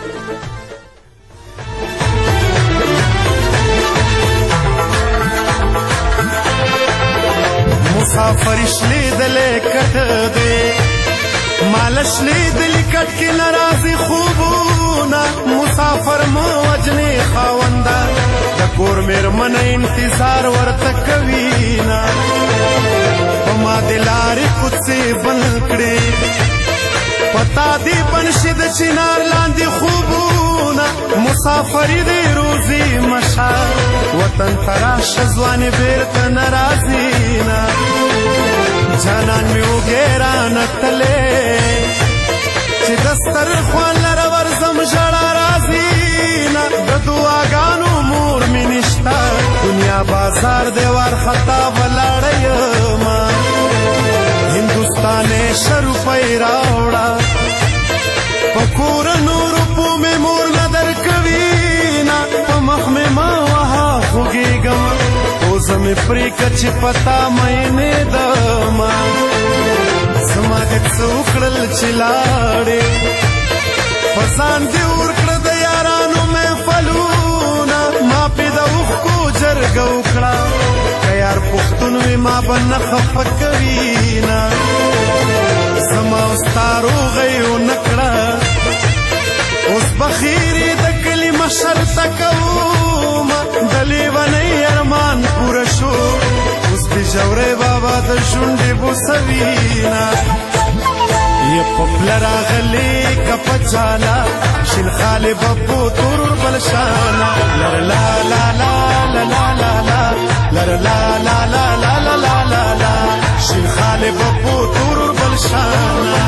Speaker 5: مسافر شلیدلې کټ دی، مال شلیدلې کټ کې ناراضي خوبونه، مسافر مو وجنې خاونده د کور مېرمن انتظار ورته کوي نه، په ما د لارې کوڅې بند کړې، پتا دې بنشي د چنار لاندې خوبونه، مسافري دې روزي مشه وطن ته راشه ځوانې بېرته نه راځي نه، جانان مې وږی رانتلی چې دسترخوان لره ورځم ژړا راځي نه، د دعاګانو مور مې نشته، دنیا بازار دی وارخطا ولاړه یمه، هندوستانې شه روپۍ راوړه، په کورنو روپو مې مور نه درکوي نه، په مخ مې مه وهه خوږېږم، اوزه مې پرېږده چې پتا مینېدمه، زما دې څه وکړل چې لاړې، په ځان دې ورکړه د یارانو محفلونه، ما پې د اوښکو جرګه وکړه، که یار پښتون وي ما به نه خفه کوي نه، زما او ستا روغۍ ونه کړه، اوس به خیرې د کلي مشر ته کومه، د لیونۍ ارمان پوره شو، اوس بې ژوری بابا د شونډې بوسوي نه، یه په پله راغلې که په چاله، شین خالې به په تور بلشانه، لر لا لا لا لا لا لا لا لر لا لا لا لا لا لا لا لا شین خالې به په تور بلشانه.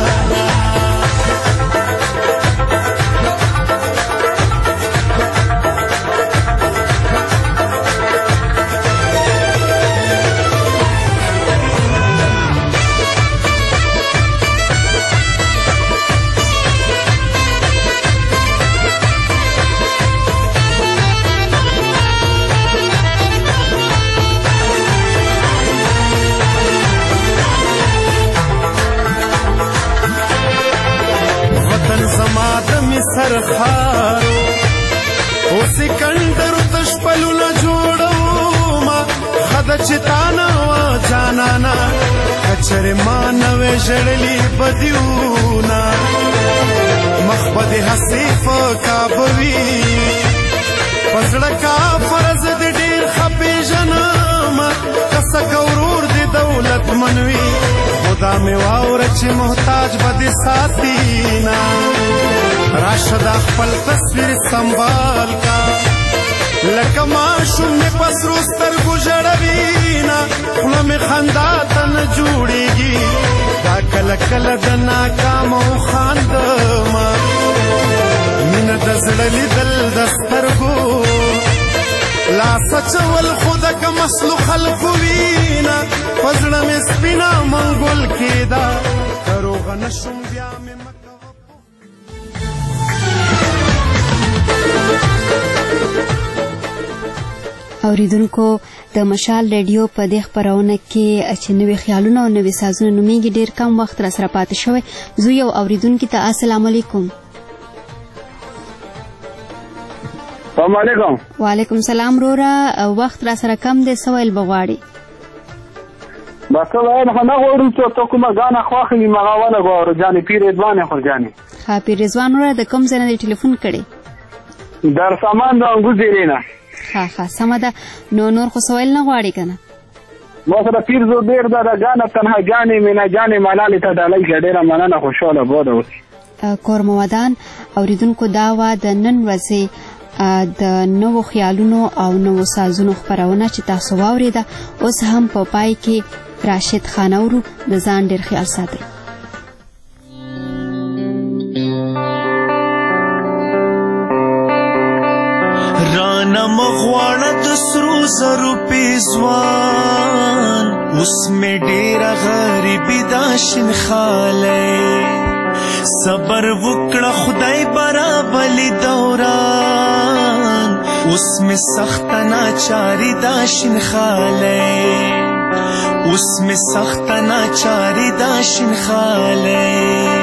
Speaker 5: سرخارو او سکندر تشپلونه جوړوما، خده چې تانا وا جانانا، کچره ما نوې ژړلې بدیونا، مخ به دې حسیف کابوي، پزړه کا فرض دې ډېر خپې جنما، کسه کورور دې دولت منوي، خدا مې واوره چې محتاج به دې ساتینا، راشه دا خپل تصویر سنبال کا، لکه ماشوم مې په سرو سترګو ژړوي نه، خوله مې خندا ته نه جوړېږي، دا کله کله د ناکامو خاندمه، مینه د زړه لیدل د سترګو، لاس اچول خو د کم اصلو خلقو وي نه، په زړه مې سپینه منګول کېده، که روغه نه شوم بیا مې
Speaker 1: اوریدونکو د مشال ریډیو په دې خپرونه کې چې نوې خیالونه او نوې سازونه نومیږي، ډېر کم وخت را سره پاتې شوی. زه یو اوریدونکي ته السلام علیکم.
Speaker 23: السلام علیکم.
Speaker 1: وعلیکم السلام. روره وخت را سره کم دی، څه ویل به غواړې؟
Speaker 23: بس وایم خو نه غواړو چې ته کومه ګانه خوښوي مغه ونه غواړو جانې پیر رضوان یې خورجانې.
Speaker 1: ها پیر رضوان وروره د کوم ځای نه دې ټلیفون کړی؟
Speaker 23: در سامان د انګوزیرې نه.
Speaker 1: ها سمه ده. نو نور خو څه ویل نه غواړې که نه؟
Speaker 23: ما سره پیر زو ډېر ده د ګانه تنها ګانې مینا ګانې ملالې ته ډالۍ که ډېره مننه خوشحاله بوده اوسي.
Speaker 1: کورمودان اوریدونکو دا وه د نن ورځې د نوو خیالونو او نوو سازونو خپرونه چې تاسو واورېده. اوس هم په پای کې راشد خان اورو. د ځان ډېر خیال ساتئ.
Speaker 5: رانا مغواړه د سرو زرو پیزوان اوس مې ډېره غریبي دا شینخالی صبر وکړه خدای برابلی دوران اوس مې سخته ناچاري دا شینخالی اوس مې سخته ناچاري دا شینخالی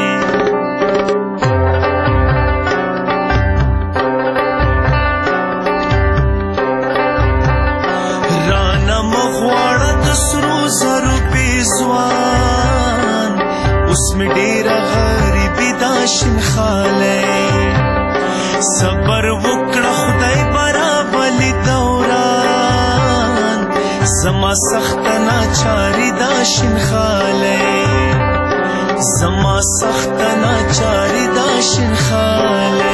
Speaker 5: زرو پیزوان اوس مې ډېره غریبي دا شینخالی صبر وکړه خدای برابلی دوران زما سخته ناچاري دا شینخالی زما سخته ناچاري دا شینخالی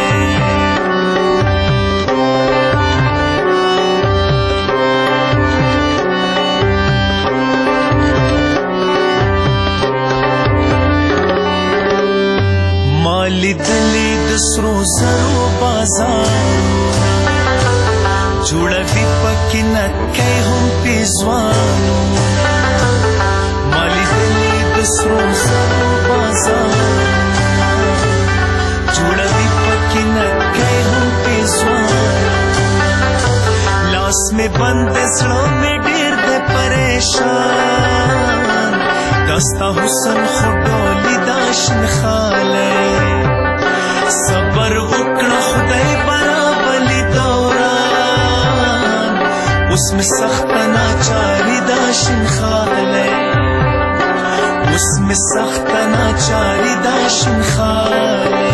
Speaker 5: لیدلی د سرو زرو بازارونه جوړوي پکې نکۍ هم پیزوانونه ما لیدلی د سرو زرو بازارونه جوړوي پکې نکۍ هم پیزوانونه لاس مې بند زړه مې ډېر دی پریشان دستا حسن خو ډولي دا شینخالی صبر وکړه خدای برابلی دوران اوس مې سخته ناچاري دا شینخالی اوس مې سخته ناچاري دا شینخالی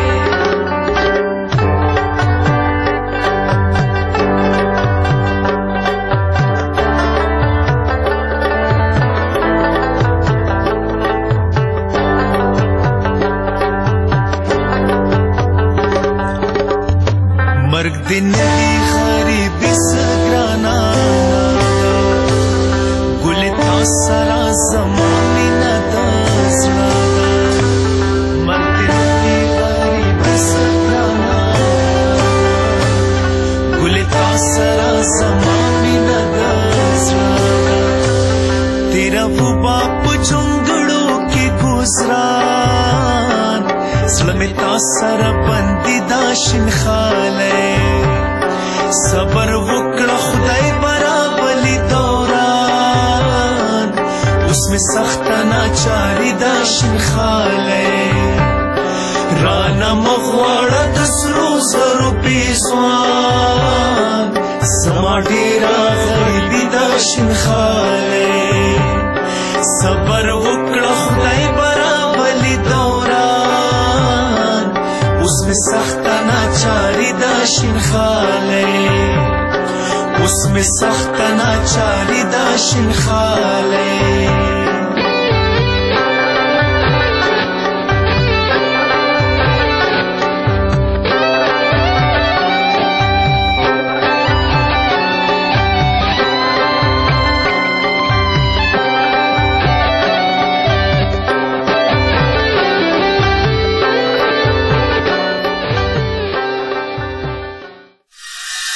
Speaker 5: مرګ دې ندی غریبي سګرانا ګلې تا سره زما مینه د زړه مرګ دې ندی غریبي سګرانا ګلې تا سره زما مینه د زړه تیرا وبا په جونګړو کې ګزران زړه مې تا سره بندي دا شینخالی صبر وکړه خدای برابلی دوران اوس مې سخته ناچاري دا شینخالی رانا مغواړه د سرو زرو پیزوان زما ډېره غریبي دا شینخالی صبر وکړه خدای برابلی دوران اوس مې سخته ناچاري دا شینخالی اوس مې سخته ناچاري دا شینخالی